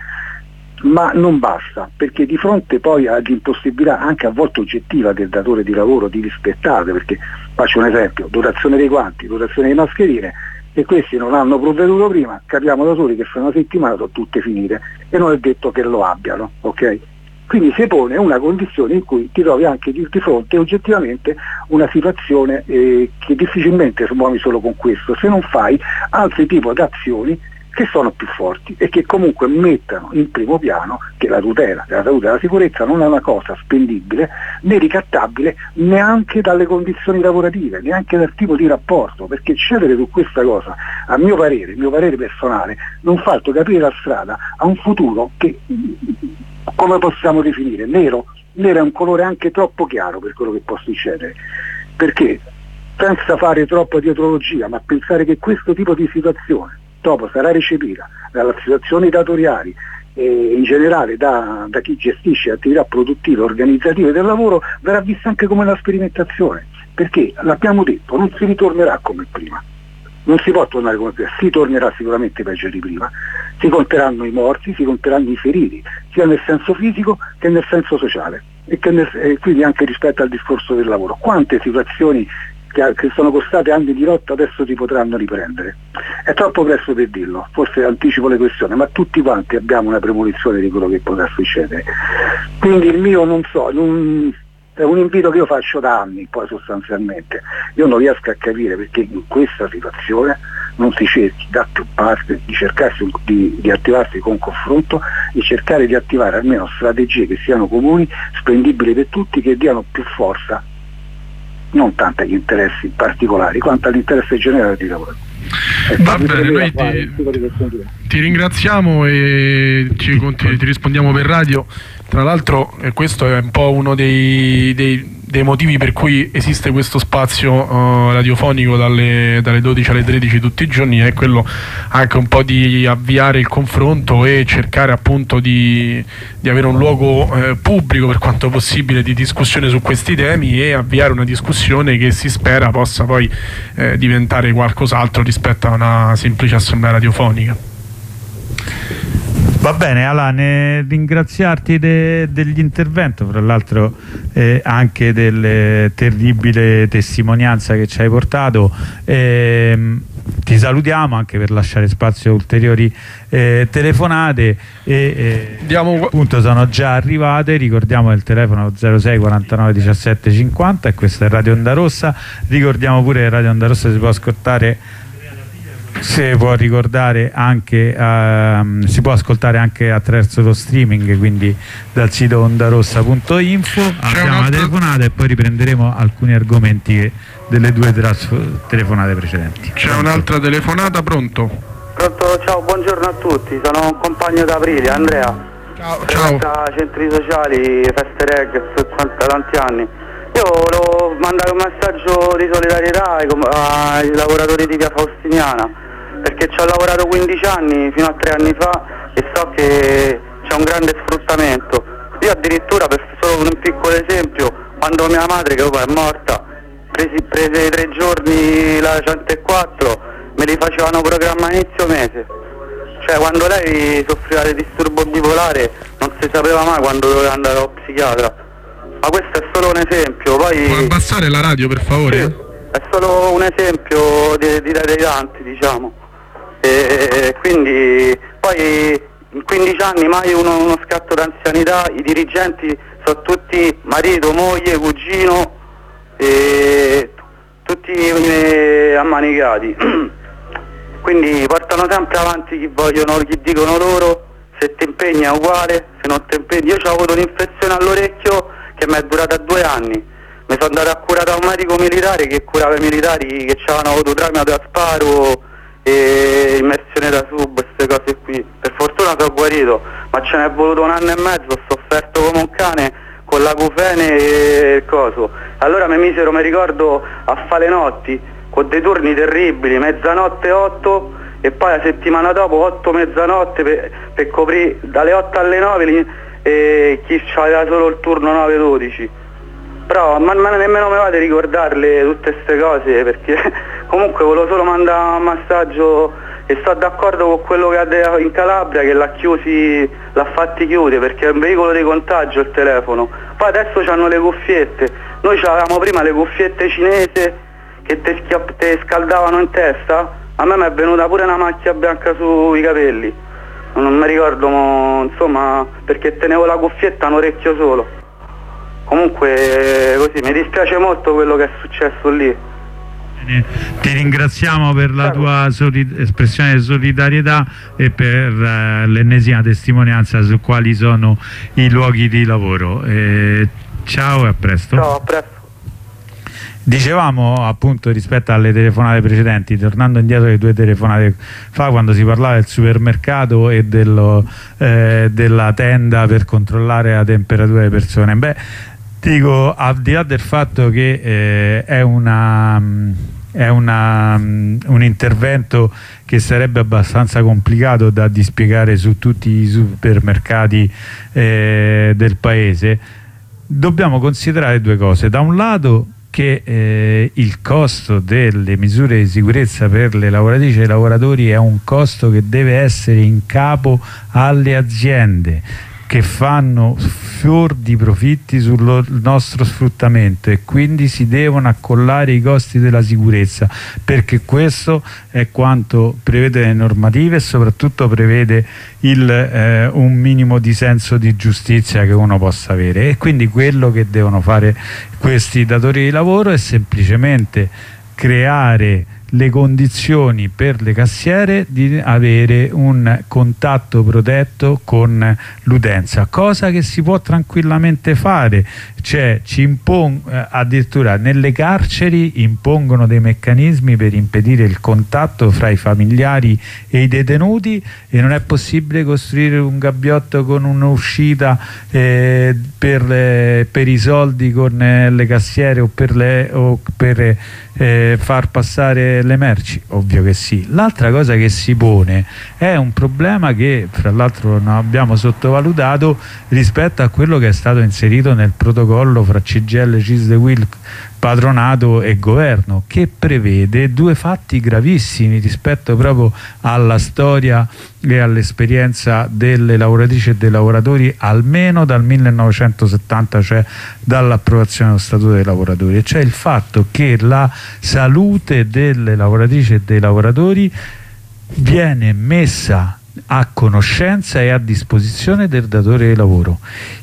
ma non basta, perché di fronte poi all'impossibilità anche a volte oggettiva del datore di lavoro di rispettarle, perché faccio un esempio, dotazione dei guanti, dotazione di mascherine, e questi non hanno provveduto prima, capiamo da soli che fra una settimana sono tutte finite e non è detto che lo abbiano, ok? Quindi si pone una condizione in cui ti trovi anche di, di fronte oggettivamente una situazione eh, che difficilmente si muovi solo con questo, se non fai altri tipi di azioni che sono più forti e che comunque mettano in primo piano che la tutela della salute e della sicurezza non è una cosa spendibile né ricattabile neanche dalle condizioni lavorative, neanche dal tipo di rapporto, perché cedere su questa cosa, a mio parere, mio parere personale, non fa altro che aprire la strada a un futuro che, come possiamo definire, nero, nero è un colore anche troppo chiaro per quello che può succedere, perché senza fare troppa dietrologia, ma pensare che questo tipo di situazione dopo sarà recepita dalle associazioni datoriali e in generale da, da chi gestisce attività produttive, organizzative del lavoro, verrà vista anche come una sperimentazione, perché l'abbiamo detto, non si ritornerà come prima, non si può tornare come prima, si tornerà sicuramente peggio di prima, si conteranno i morti, si conteranno i feriti, sia nel senso fisico che nel senso sociale, e, che nel, e quindi anche rispetto al discorso del lavoro. Quante situazioni che, che sono costate anni di lotta adesso si potranno riprendere. È troppo presto per dirlo, forse anticipo le questioni, ma tutti quanti abbiamo una premonizione di quello che potrà succedere. Quindi il mio non so, non, è un invito che io faccio da anni, poi sostanzialmente io non riesco a capire perché in questa situazione non si cerchi da più parti di cercarsi di, di attivarsi con confronto e cercare di attivare almeno strategie che siano comuni, spendibili per tutti, che diano più forza non tanto agli interessi particolari quanto all'interesse generale di lavoro. Va bene, noi ti, ti ringraziamo e ci, ti, ti rispondiamo per radio. Tra l'altro eh, questo è un po' uno dei, dei, dei motivi per cui esiste questo spazio uh, radiofonico dalle, dalle dodici alle tredici tutti i giorni, è quello anche un po' di avviare il confronto e cercare appunto di, di avere un luogo eh, pubblico per quanto possibile di discussione su questi temi e avviare una discussione che si spera possa poi eh, diventare qualcos'altro rispetto a una semplice assemblea radiofonica. Va bene, Alain, ne ringraziarti de, degli interventi, fra l'altro eh, anche delle terribile testimonianza che ci hai portato. Eh, ti salutiamo anche per lasciare spazio a ulteriori eh, telefonate e eh, appunto sono già arrivate. Ricordiamo il telefono zero sei quarantanove diciassette cinquanta e questa è Radio Onda Rossa. Ricordiamo pure che Radio Onda Rossa si può ascoltare, si può ricordare anche uh, si può ascoltare anche attraverso lo streaming, quindi dal sito ondarossa punto info. Abbiamo una telefonata e poi riprenderemo alcuni argomenti che, delle due telefonate precedenti. C'è un'altra telefonata, pronto? Pronto, ciao, buongiorno a tutti, sono un compagno d'Aprilia, Andrea. Ciao, ciao. Centri sociali, feste reg, tanti anni. Io volevo mandare un messaggio di solidarietà ai, ai lavoratori di Via Faustiniana, perché ci ho lavorato quindici anni fino a tre anni fa e so che c'è un grande sfruttamento. Io addirittura, per solo un piccolo esempio, quando mia madre, che ora è morta, presi, prese tre giorni la centoquattro, me li facevano programmare inizio mese. Cioè quando lei soffriva di disturbo bipolare non si sapeva mai quando doveva andare allo psichiatra. Ma questo è solo un esempio, poi... Può abbassare la radio per favore? Sì, è solo un esempio di, di, dei tanti, diciamo. E, e quindi poi in quindici anni mai uno, uno scatto d'anzianità, i dirigenti sono tutti marito, moglie, cugino, e tutti eh, ammanicati. Quindi portano sempre avanti chi vogliono, chi dicono loro, se ti impegni è uguale, se non ti impegni. Io ho avuto un'infezione all'orecchio che mi è durata due anni, mi sono andato a curare da un medico militare che curava i militari che avevano avuto trauma da sparo e immersione da sub, queste cose qui. Per fortuna sono guarito, ma ce n'è voluto un anno e mezzo, ho sofferto come un cane con l'acufene e il coso. Allora mi misero, mi ricordo, a fare le notti con dei turni terribili, mezzanotte otto e poi la settimana dopo otto mezzanotte per, per coprire dalle otto alle nove e chi aveva solo il turno nove dodici. Però ma, ma nemmeno mi va di ricordarle tutte queste cose, perché comunque volevo solo mandare un messaggio e sto d'accordo con quello che ha detto in Calabria, che l'ha chiusi, l'ha fatti chiudere perché è un veicolo di contagio il telefono. Poi adesso hanno le cuffiette, noi avevamo prima le cuffiette cinesi che te, te scaldavano in testa, a me mi è venuta pure una macchia bianca sui capelli, non mi ricordo, mo, insomma, perché tenevo la cuffietta a un orecchio solo. Comunque così, mi dispiace molto quello che è successo lì. Ti ringraziamo per la tua espressione di solidarietà e per uh, l'ennesima testimonianza su quali sono i luoghi di lavoro. Eh, ciao e a presto. Ciao, a presto. Dicevamo appunto rispetto alle telefonate precedenti, tornando indietro le due telefonate fa, quando si parlava del supermercato e dello, eh, della tenda per controllare la temperatura delle persone, beh, dico, al di là del fatto che eh, è una... è una, um, un intervento che sarebbe abbastanza complicato da dispiegare su tutti i supermercati eh, del paese, dobbiamo considerare due cose. Da un lato che eh, il costo delle misure di sicurezza per le lavoratrici e i lavoratori è un costo che deve essere in capo alle aziende. che fanno fior di profitti sul nostro sfruttamento, e quindi si devono accollare i costi della sicurezza, perché questo è quanto prevede le normative e soprattutto prevede il, eh, un minimo di senso di giustizia che uno possa avere. E quindi quello che devono fare questi datori di lavoro è semplicemente creare le condizioni per le cassiere di avere un contatto protetto con l'utenza, cosa che si può tranquillamente fare. Cioè, ci impon- addirittura nelle carceri impongono dei meccanismi per impedire il contatto fra i familiari e i detenuti, e non è possibile costruire un gabbiotto con un'uscita eh, per, eh, per i soldi con eh, le cassiere o per, le, o per eh, far passare le merci. Ovvio che sì. L'altra cosa che si pone è un problema che fra l'altro non abbiamo sottovalutato rispetto a quello che è stato inserito nel protocollo fra C G I L, C I S D e U I L, patronato e governo, che prevede due fatti gravissimi rispetto proprio alla storia e all'esperienza delle lavoratrici e dei lavoratori almeno dal millenovecentosettanta, cioè dall'approvazione dello Statuto dei lavoratori, cioè il fatto che la salute delle lavoratrici e dei lavoratori viene messa a conoscenza e a disposizione del datore di lavoro.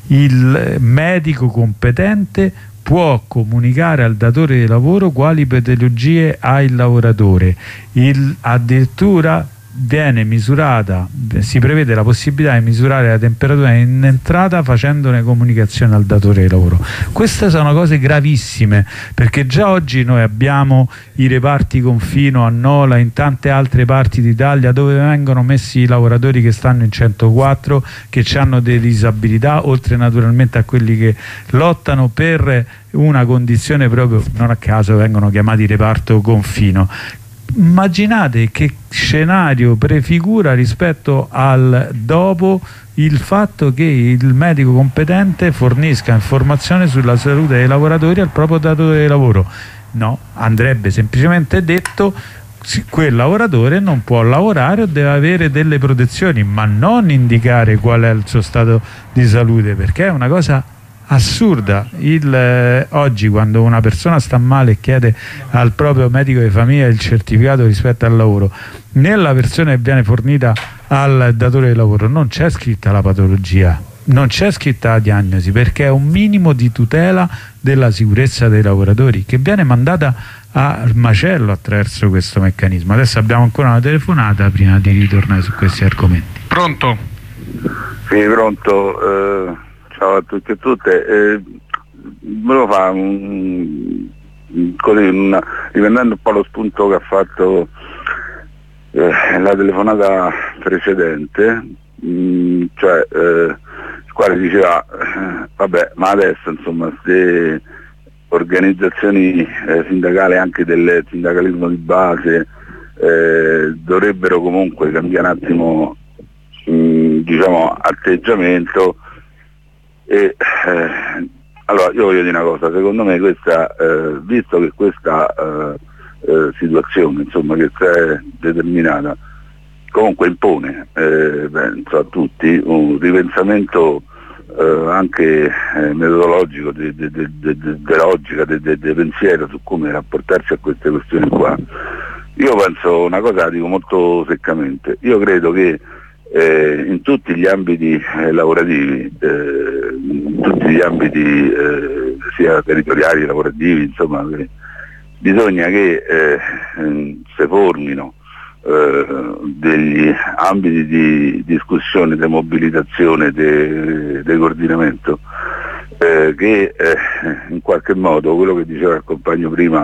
Il medico competente può comunicare al datore di lavoro quali patologie ha il lavoratore. Il, addirittura viene misurata, si prevede la possibilità di misurare la temperatura in entrata facendone comunicazione al datore di lavoro. Queste sono cose gravissime, perché già oggi noi abbiamo i reparti confino a Nola, in tante altre parti d'Italia, dove vengono messi i lavoratori che stanno in centoquattro, che hanno delle disabilità, oltre naturalmente a quelli che lottano per una condizione proprio, non a caso vengono chiamati reparto confino. Immaginate che scenario prefigura rispetto al dopo il fatto che il medico competente fornisca informazione sulla salute dei lavoratori al proprio datore di lavoro. No, andrebbe semplicemente detto: quel lavoratore non può lavorare o deve avere delle protezioni, ma non indicare qual è il suo stato di salute, perché è una cosa assurda. Il, eh, oggi quando una persona sta male e chiede al proprio medico di famiglia il certificato rispetto al lavoro, nella versione che viene fornita al datore di lavoro non c'è scritta la patologia, non c'è scritta la diagnosi, perché è un minimo di tutela della sicurezza dei lavoratori che viene mandata al macello attraverso questo meccanismo. Adesso abbiamo ancora una telefonata prima di ritornare su questi argomenti. Pronto? Sì, pronto. Eh... Ciao a tutti e tutte, eh, volevo fare un, così, una, riprendendo un po' lo spunto che ha fatto eh, la telefonata precedente, mh, cioè eh, il quale diceva eh, vabbè, ma adesso insomma queste organizzazioni eh, sindacali, anche del sindacalismo di base, eh, dovrebbero comunque cambiare un attimo mh, diciamo atteggiamento. E, eh, allora io voglio dire una cosa, secondo me questa, eh, visto che questa eh, eh, situazione insomma che si è determinata comunque impone eh, beh, so, a tutti un ripensamento eh, anche eh, metodologico, di logica, di pensiero su come rapportarsi a queste questioni qua. Io penso una cosa, la dico molto seccamente, io credo che Eh, in tutti gli ambiti eh, lavorativi, eh, in tutti gli ambiti eh, sia territoriali, lavorativi, insomma, che bisogna che eh, si formino eh, degli ambiti di discussione, di mobilitazione, di coordinamento, eh, che eh, in qualche modo, quello che diceva il compagno prima,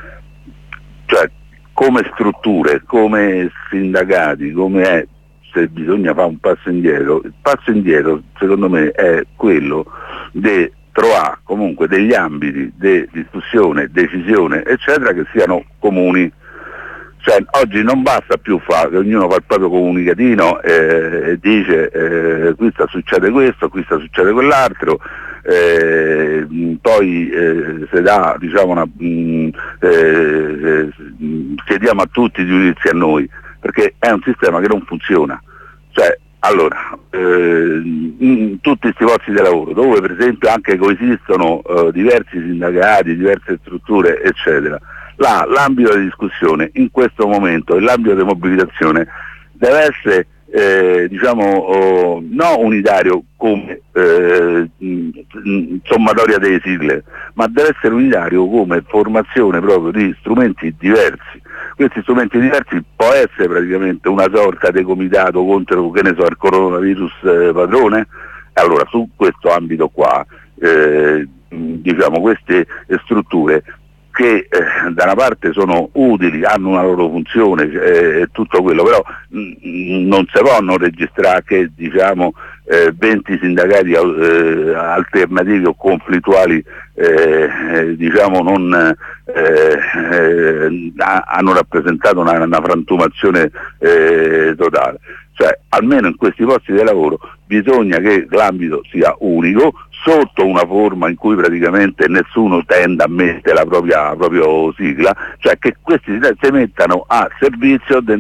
cioè come strutture, come sindacati, come è, se bisogna fare un passo indietro, il passo indietro secondo me è quello di trovare comunque degli ambiti di discussione, decisione eccetera che siano comuni. Cioè, oggi non basta più fare che ognuno fa il proprio comunicatino eh, e dice eh, qui sta succede questo, qui sta succede quell'altro, eh, poi eh, se dà diciamo una, mh, eh, chiediamo a tutti di unirsi a noi, perché è un sistema che non funziona. Cioè, allora, eh, in tutti questi posti di lavoro, dove per esempio anche coesistono eh, diversi sindacati, diverse strutture, eccetera, là l'ambito di discussione in questo momento e l'ambito di mobilitazione deve essere eh, diciamo oh, non unitario come eh, sommatoria delle sigle, ma deve essere unitario come formazione proprio di strumenti diversi. Questi strumenti diversi può essere praticamente una sorta di comitato contro, che ne so, il coronavirus eh, padrone. Allora su questo ambito qua eh, diciamo queste strutture che eh, da una parte sono utili, hanno una loro funzione e eh, tutto quello, però mh, non si possono registrare che diciamo eh, venti sindacati eh, alternativi o conflittuali eh, eh, diciamo non eh, eh, hanno rappresentato una, una frantumazione eh, totale. Cioè almeno in questi posti di lavoro bisogna che l'ambito sia unico, sotto una forma in cui praticamente nessuno tenda a mettere la propria proprio sigla, cioè che questi si mettano a servizio di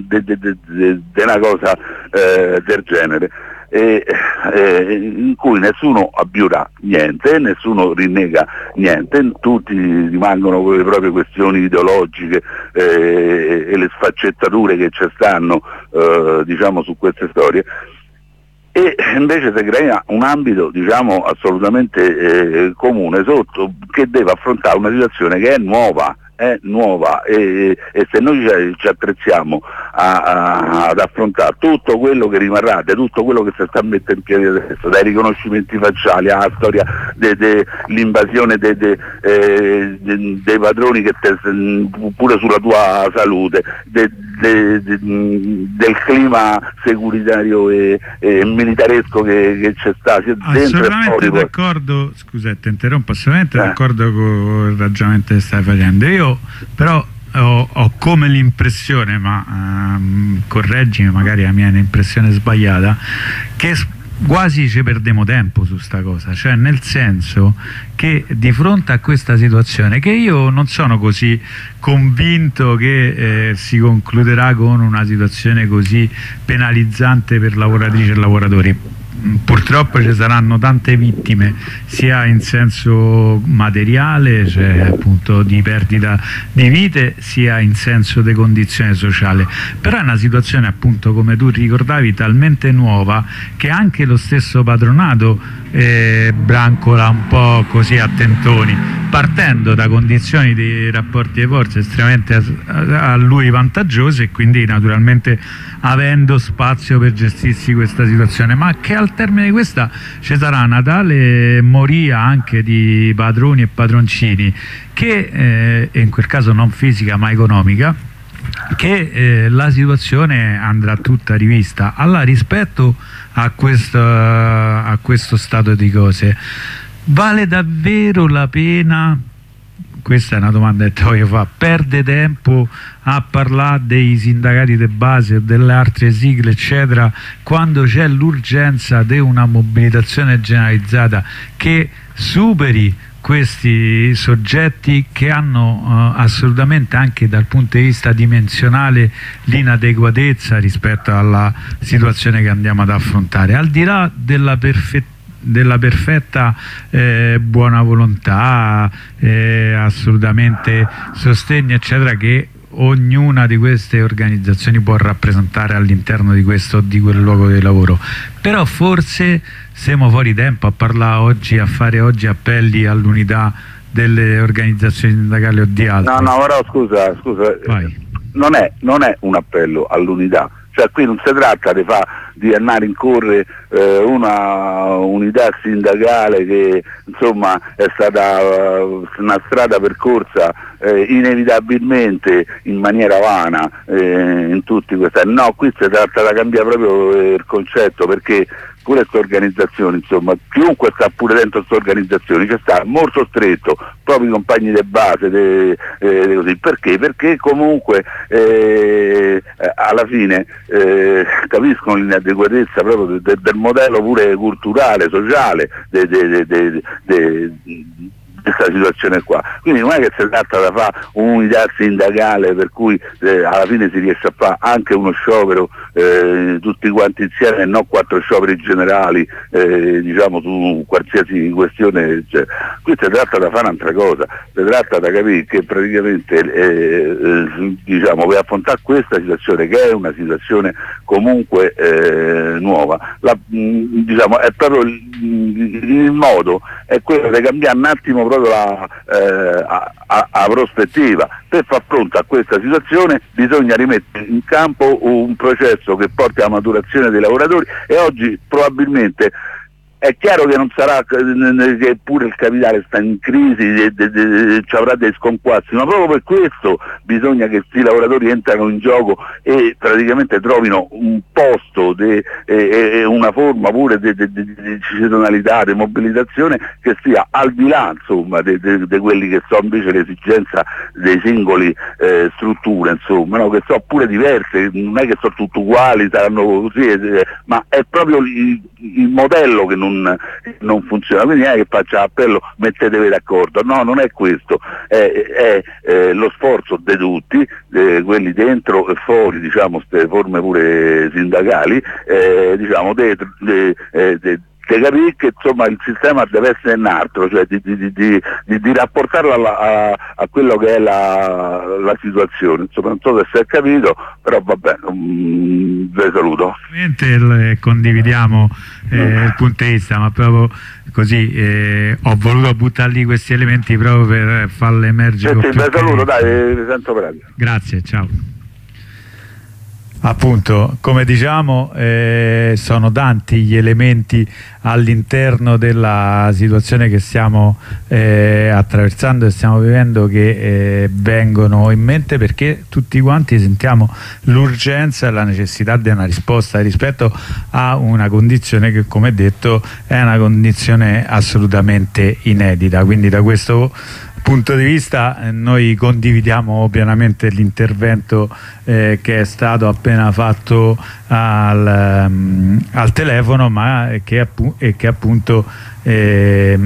una cosa eh, del genere, e, eh, in cui nessuno abiura niente, nessuno rinnega niente, tutti rimangono con le proprie questioni ideologiche eh, e le sfaccettature che ci stanno eh, diciamo su queste storie. E invece si crea un ambito diciamo assolutamente eh, comune sotto, che deve affrontare una situazione che è nuova, è nuova e, e se noi ci, ci attrezziamo a, a, ad affrontare tutto quello che rimarrà, di tutto quello che si sta mettendo in piedi adesso, dai riconoscimenti facciali alla storia dell'invasione de, de, eh, de, dei padroni che te, pure sulla tua salute, de, de, de, del clima securitario e, e militaresco che, che c'è stato dentro. Assolutamente d'accordo, scusate interrompo, assolutamente eh. d'accordo con il ragionamento che stai facendo. Io però ho, ho come l'impressione, ma um, correggimi, magari la mia è un'impressione sbagliata, che quasi ci perdiamo tempo su sta cosa, cioè nel senso che di fronte a questa situazione, che io non sono così convinto che eh, si concluderà con una situazione così penalizzante per lavoratrici e lavoratori. Purtroppo ci saranno tante vittime sia in senso materiale, cioè appunto di perdita di vite, sia in senso di condizione sociale, però è una situazione appunto, come tu ricordavi, talmente nuova che anche lo stesso patronato eh, brancola un po' così a tentoni, partendo da condizioni di rapporti di forza estremamente a, a lui vantaggiose e quindi naturalmente avendo spazio per gestirsi questa situazione, ma che al termine di questa ci sarà una tale moria anche di padroni e padroncini che eh, in quel caso non fisica ma economica, che eh, la situazione andrà tutta rivista. Allora, rispetto a questo, a questo stato di cose, vale davvero la pena? Questa è una domanda che ti voglio fare. Perde tempo a parlare dei sindacati di base o delle altre sigle eccetera, quando c'è l'urgenza di una mobilitazione generalizzata che superi questi soggetti, che hanno uh, assolutamente anche dal punto di vista dimensionale l'inadeguatezza rispetto alla situazione che andiamo ad affrontare, al di là della perfezione della perfetta eh, buona volontà, eh, assolutamente sostegno eccetera, che ognuna di queste organizzazioni può rappresentare all'interno di questo o di quel luogo di lavoro. Però forse siamo fuori tempo a parlare oggi, a fare oggi appelli all'unità delle organizzazioni sindacali o di altre. No, no, però scusa, scusa, non è, non è un appello all'unità. Cioè qui non si tratta di, fa, di andare a incorrere eh, una unità sindacale che insomma è stata uh, una strada percorsa eh, inevitabilmente in maniera vana eh, in tutti questi anni. No, qui si tratta di cambiare proprio eh, il concetto, perché pure queste organizzazioni, insomma, chiunque sta pure dentro queste organizzazioni ci sta molto stretto, proprio i compagni di base, de, eh, così. Perché? Perché comunque eh, alla fine eh, capiscono l'inadeguatezza proprio de, de, del modello pure culturale, sociale de, de, de, de, de, questa situazione qua. Quindi non è che si tratta di fare un'unità sindacale per cui eh, alla fine si riesce a fare anche uno sciopero eh, tutti quanti insieme e non quattro scioperi generali eh, diciamo su qualsiasi questione, cioè, qui si tratta di fare un'altra cosa, si tratta di capire che praticamente eh, eh, diciamo per affrontare questa situazione, che è una situazione comunque eh, nuova, la, mh, diciamo è proprio il, il modo è quello di cambiare un attimo proprio la eh, a, a, a prospettiva. Per far fronte a questa situazione bisogna rimettere in campo un processo che porti alla maturazione dei lavoratori, e oggi probabilmente è chiaro che non sarà che pure il capitale sta in crisi, ci avrà dei sconquassi, ma proprio per questo bisogna che questi lavoratori entrano in gioco e praticamente trovino un posto e de, una forma pure di decisionalità, di mobilitazione che sia al di là insomma di quelli che sono invece l'esigenza dei singoli eh, strutture, insomma, no? Che sono pure diverse, non è che sono tutte uguali, saranno così, eh, ma è proprio il, il modello che non Non, non funziona, quindi non è che faccia appello mettetevi d'accordo, no, non è questo, è, è, è lo sforzo di tutti, eh, quelli dentro e fuori, diciamo, queste forme pure sindacali, eh, diciamo, de, de, de, de, di capire che insomma il sistema deve essere un altro, cioè di, di, di, di, di rapportarlo alla, a, a quello che è la, la situazione. Insomma, non so se si è capito, però vabbè, um, vi saluto. Ovviamente condividiamo eh, mm. il punto di vista, ma proprio così eh, ho voluto buttare lì questi elementi proprio per farle emergere. Sì, sì, vi saluto, dai, vi sento prego. Grazie, ciao. Appunto, come diciamo, eh, sono tanti gli elementi all'interno della situazione che stiamo eh, attraversando e stiamo vivendo che eh, vengono in mente, perché tutti quanti sentiamo l'urgenza e la necessità di una risposta rispetto a una condizione che, come detto, è una condizione assolutamente inedita. Quindi da questo punto di vista eh, noi condividiamo pienamente l'intervento eh, che è stato appena fatto al, um, al telefono, ma che, appu e che appunto eh,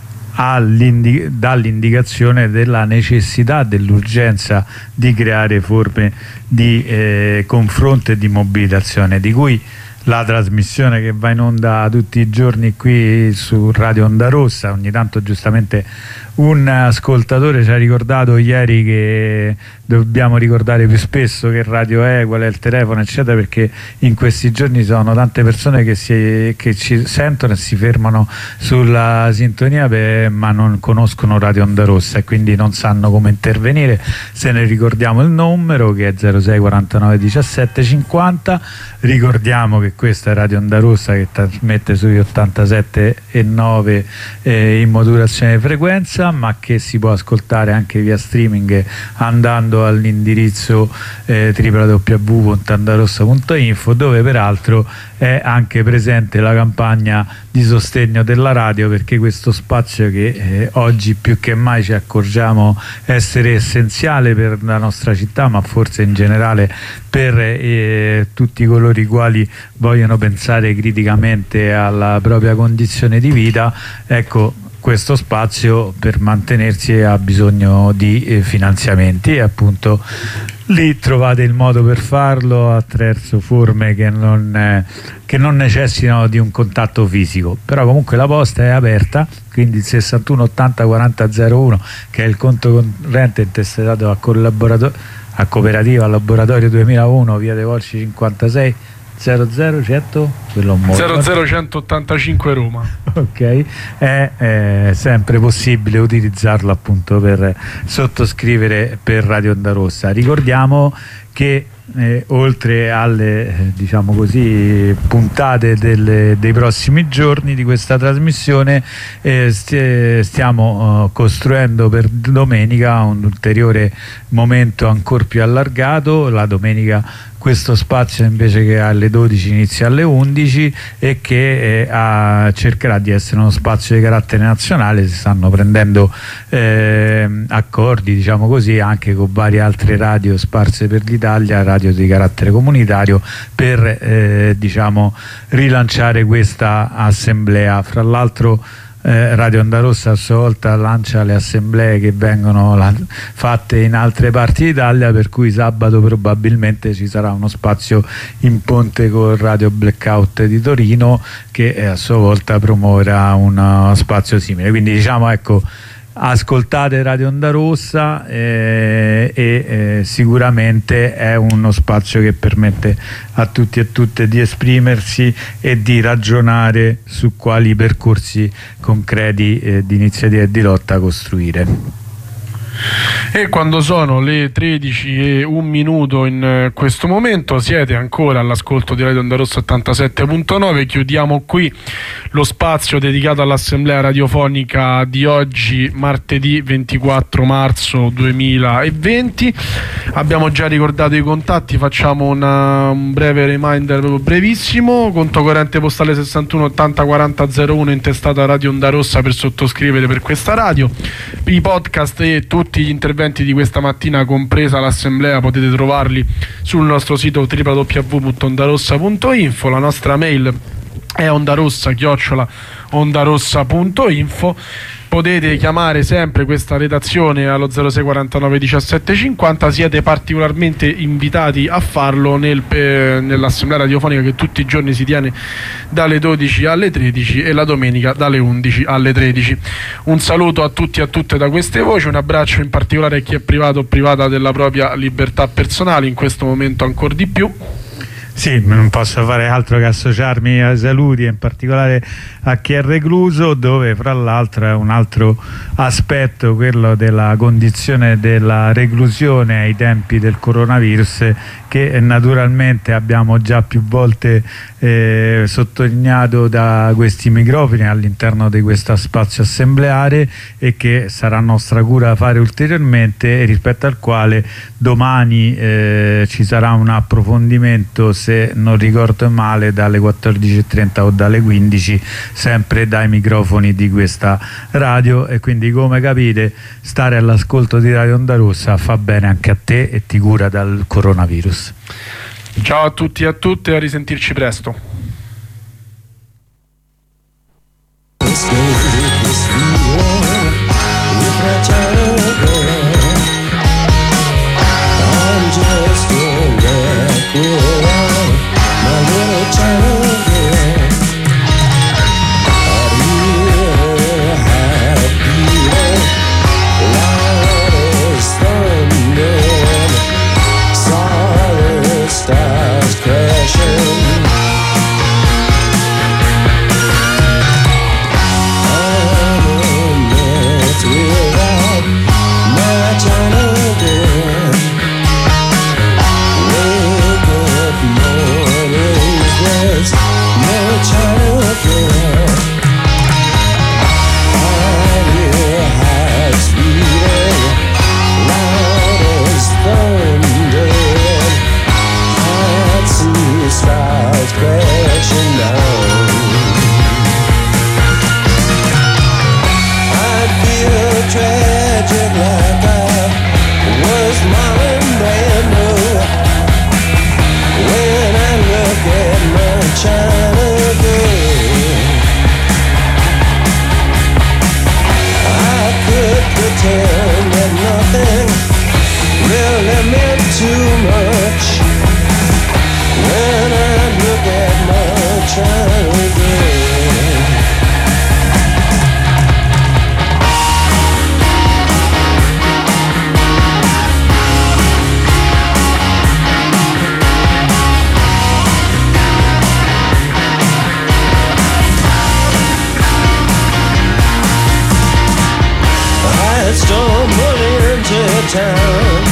dà l'indicazione della necessità, dell'urgenza di creare forme di eh, confronto e di mobilitazione, di cui la trasmissione che va in onda tutti i giorni qui su Radio Onda Rossa. Ogni tanto giustamente un ascoltatore ci ha ricordato ieri che dobbiamo ricordare più spesso che radio è, qual è il telefono eccetera, perché in questi giorni sono tante persone che, si, che ci sentono e si fermano sulla sintonia per, ma non conoscono Radio Onda Rossa e quindi non sanno come intervenire. Se ne ricordiamo il numero, che è zero sei quarantanove diciassette cinquanta. Ricordiamo che questa è Radio Onda Rossa, che trasmette sugli ottantasette e nove eh, in modulazione di frequenza, ma che si può ascoltare anche via streaming andando all'indirizzo eh, w w w punto ondarossa punto info, dove peraltro è anche presente la campagna di sostegno della radio, perché questo spazio che eh, oggi più che mai ci accorgiamo essere essenziale per la nostra città, ma forse in generale per eh, tutti coloro i quali vogliono pensare criticamente alla propria condizione di vita, ecco, questo spazio per mantenersi ha bisogno di eh, finanziamenti, e appunto lì trovate il modo per farlo attraverso forme che non, eh, che non necessitano di un contatto fisico. Però comunque la posta è aperta, quindi il sessantuno ottanta quaranta zero uno, che è il conto corrente intestato a, a Cooperativa Laboratorio duemilauno, via dei Volsci cinquantasei, zero zero cento, quello zero zero centottantacinque Roma. Ok, è, è sempre possibile utilizzarlo appunto per sottoscrivere per Radio Onda Rossa. Ricordiamo che eh, oltre alle eh, diciamo così puntate delle, dei prossimi giorni di questa trasmissione eh, st stiamo uh, costruendo per domenica un ulteriore momento ancora più allargato. La domenica questo spazio invece che alle dodici inizia alle undici, e che eh, a, cercherà di essere uno spazio di carattere nazionale. Si stanno prendendo eh, accordi, diciamo così, anche con varie altre radio sparse per l'Italia, radio di carattere comunitario, per eh, diciamo rilanciare questa assemblea. Fra l'altro eh, Radio Onda Rossa a sua volta lancia le assemblee che vengono la, fatte in altre parti d'Italia, per cui sabato probabilmente ci sarà uno spazio in ponte con Radio Blackout di Torino che eh, a sua volta promuoverà uno spazio simile. Quindi diciamo, ecco, ascoltate Radio Onda Rossa eh, e eh, sicuramente è uno spazio che permette a tutti e tutte di esprimersi e di ragionare su quali percorsi concreti eh, di iniziativa e di lotta costruire. E quando sono le tredici e un minuto in questo momento siete ancora all'ascolto di Radio Onda Rossa ottantasette punto nove. Chiudiamo qui lo spazio dedicato all'assemblea radiofonica di oggi, martedì ventiquattro marzo duemilaventi. Abbiamo già ricordato i contatti, facciamo una, un breve reminder brevissimo: conto corrente postale sessantuno ottanta quaranta zero uno, intestata Radio Onda Rossa per sottoscrivere per questa radio. I podcast e tutti gli interventi di questa mattina, compresa l'assemblea, potete trovarli sul nostro sito w w w punto ondarossa punto info. La nostra mail è ondarossa chiocciola ondarossa punto info. Potete chiamare sempre questa redazione allo zero sei quarantanove diciassette cinquanta. Siete particolarmente invitati a farlo nel, eh, nell'assemblea radiofonica che tutti i giorni si tiene dalle dodici alle tredici e la domenica dalle undici alle tredici. Un saluto a tutti e a tutte da queste voci, un abbraccio in particolare a chi è privato o privata della propria libertà personale, in questo momento ancora di più. Sì, non posso fare altro che associarmi ai saluti, in particolare a chi è recluso, dove fra l'altro è un altro aspetto, quello della condizione della reclusione ai tempi del coronavirus, che naturalmente abbiamo già più volte eh, sottolineato da questi microfoni all'interno di questo spazio assembleare, e che sarà nostra cura fare ulteriormente, e rispetto al quale domani eh, ci sarà un approfondimento, se non ricordo male, dalle quattordici e trenta o dalle quindici, sempre dai microfoni di questa radio. E quindi, come capite, stare all'ascolto di Radio Onda Rossa fa bene anche a te e ti cura dal coronavirus. Ciao a tutti e a tutte, a risentirci presto. Town,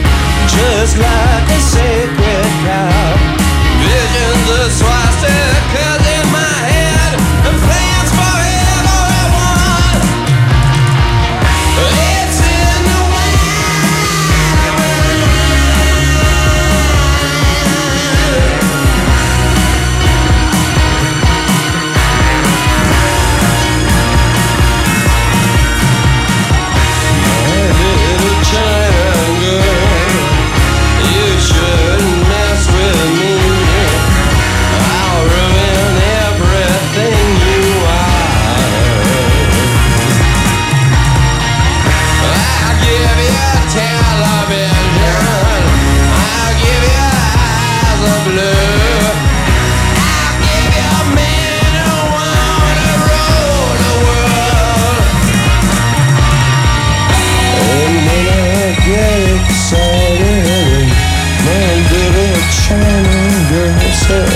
just like a sacred cow. Visions of swastikas in my head, and plans for everyone. It's in the my little China answer.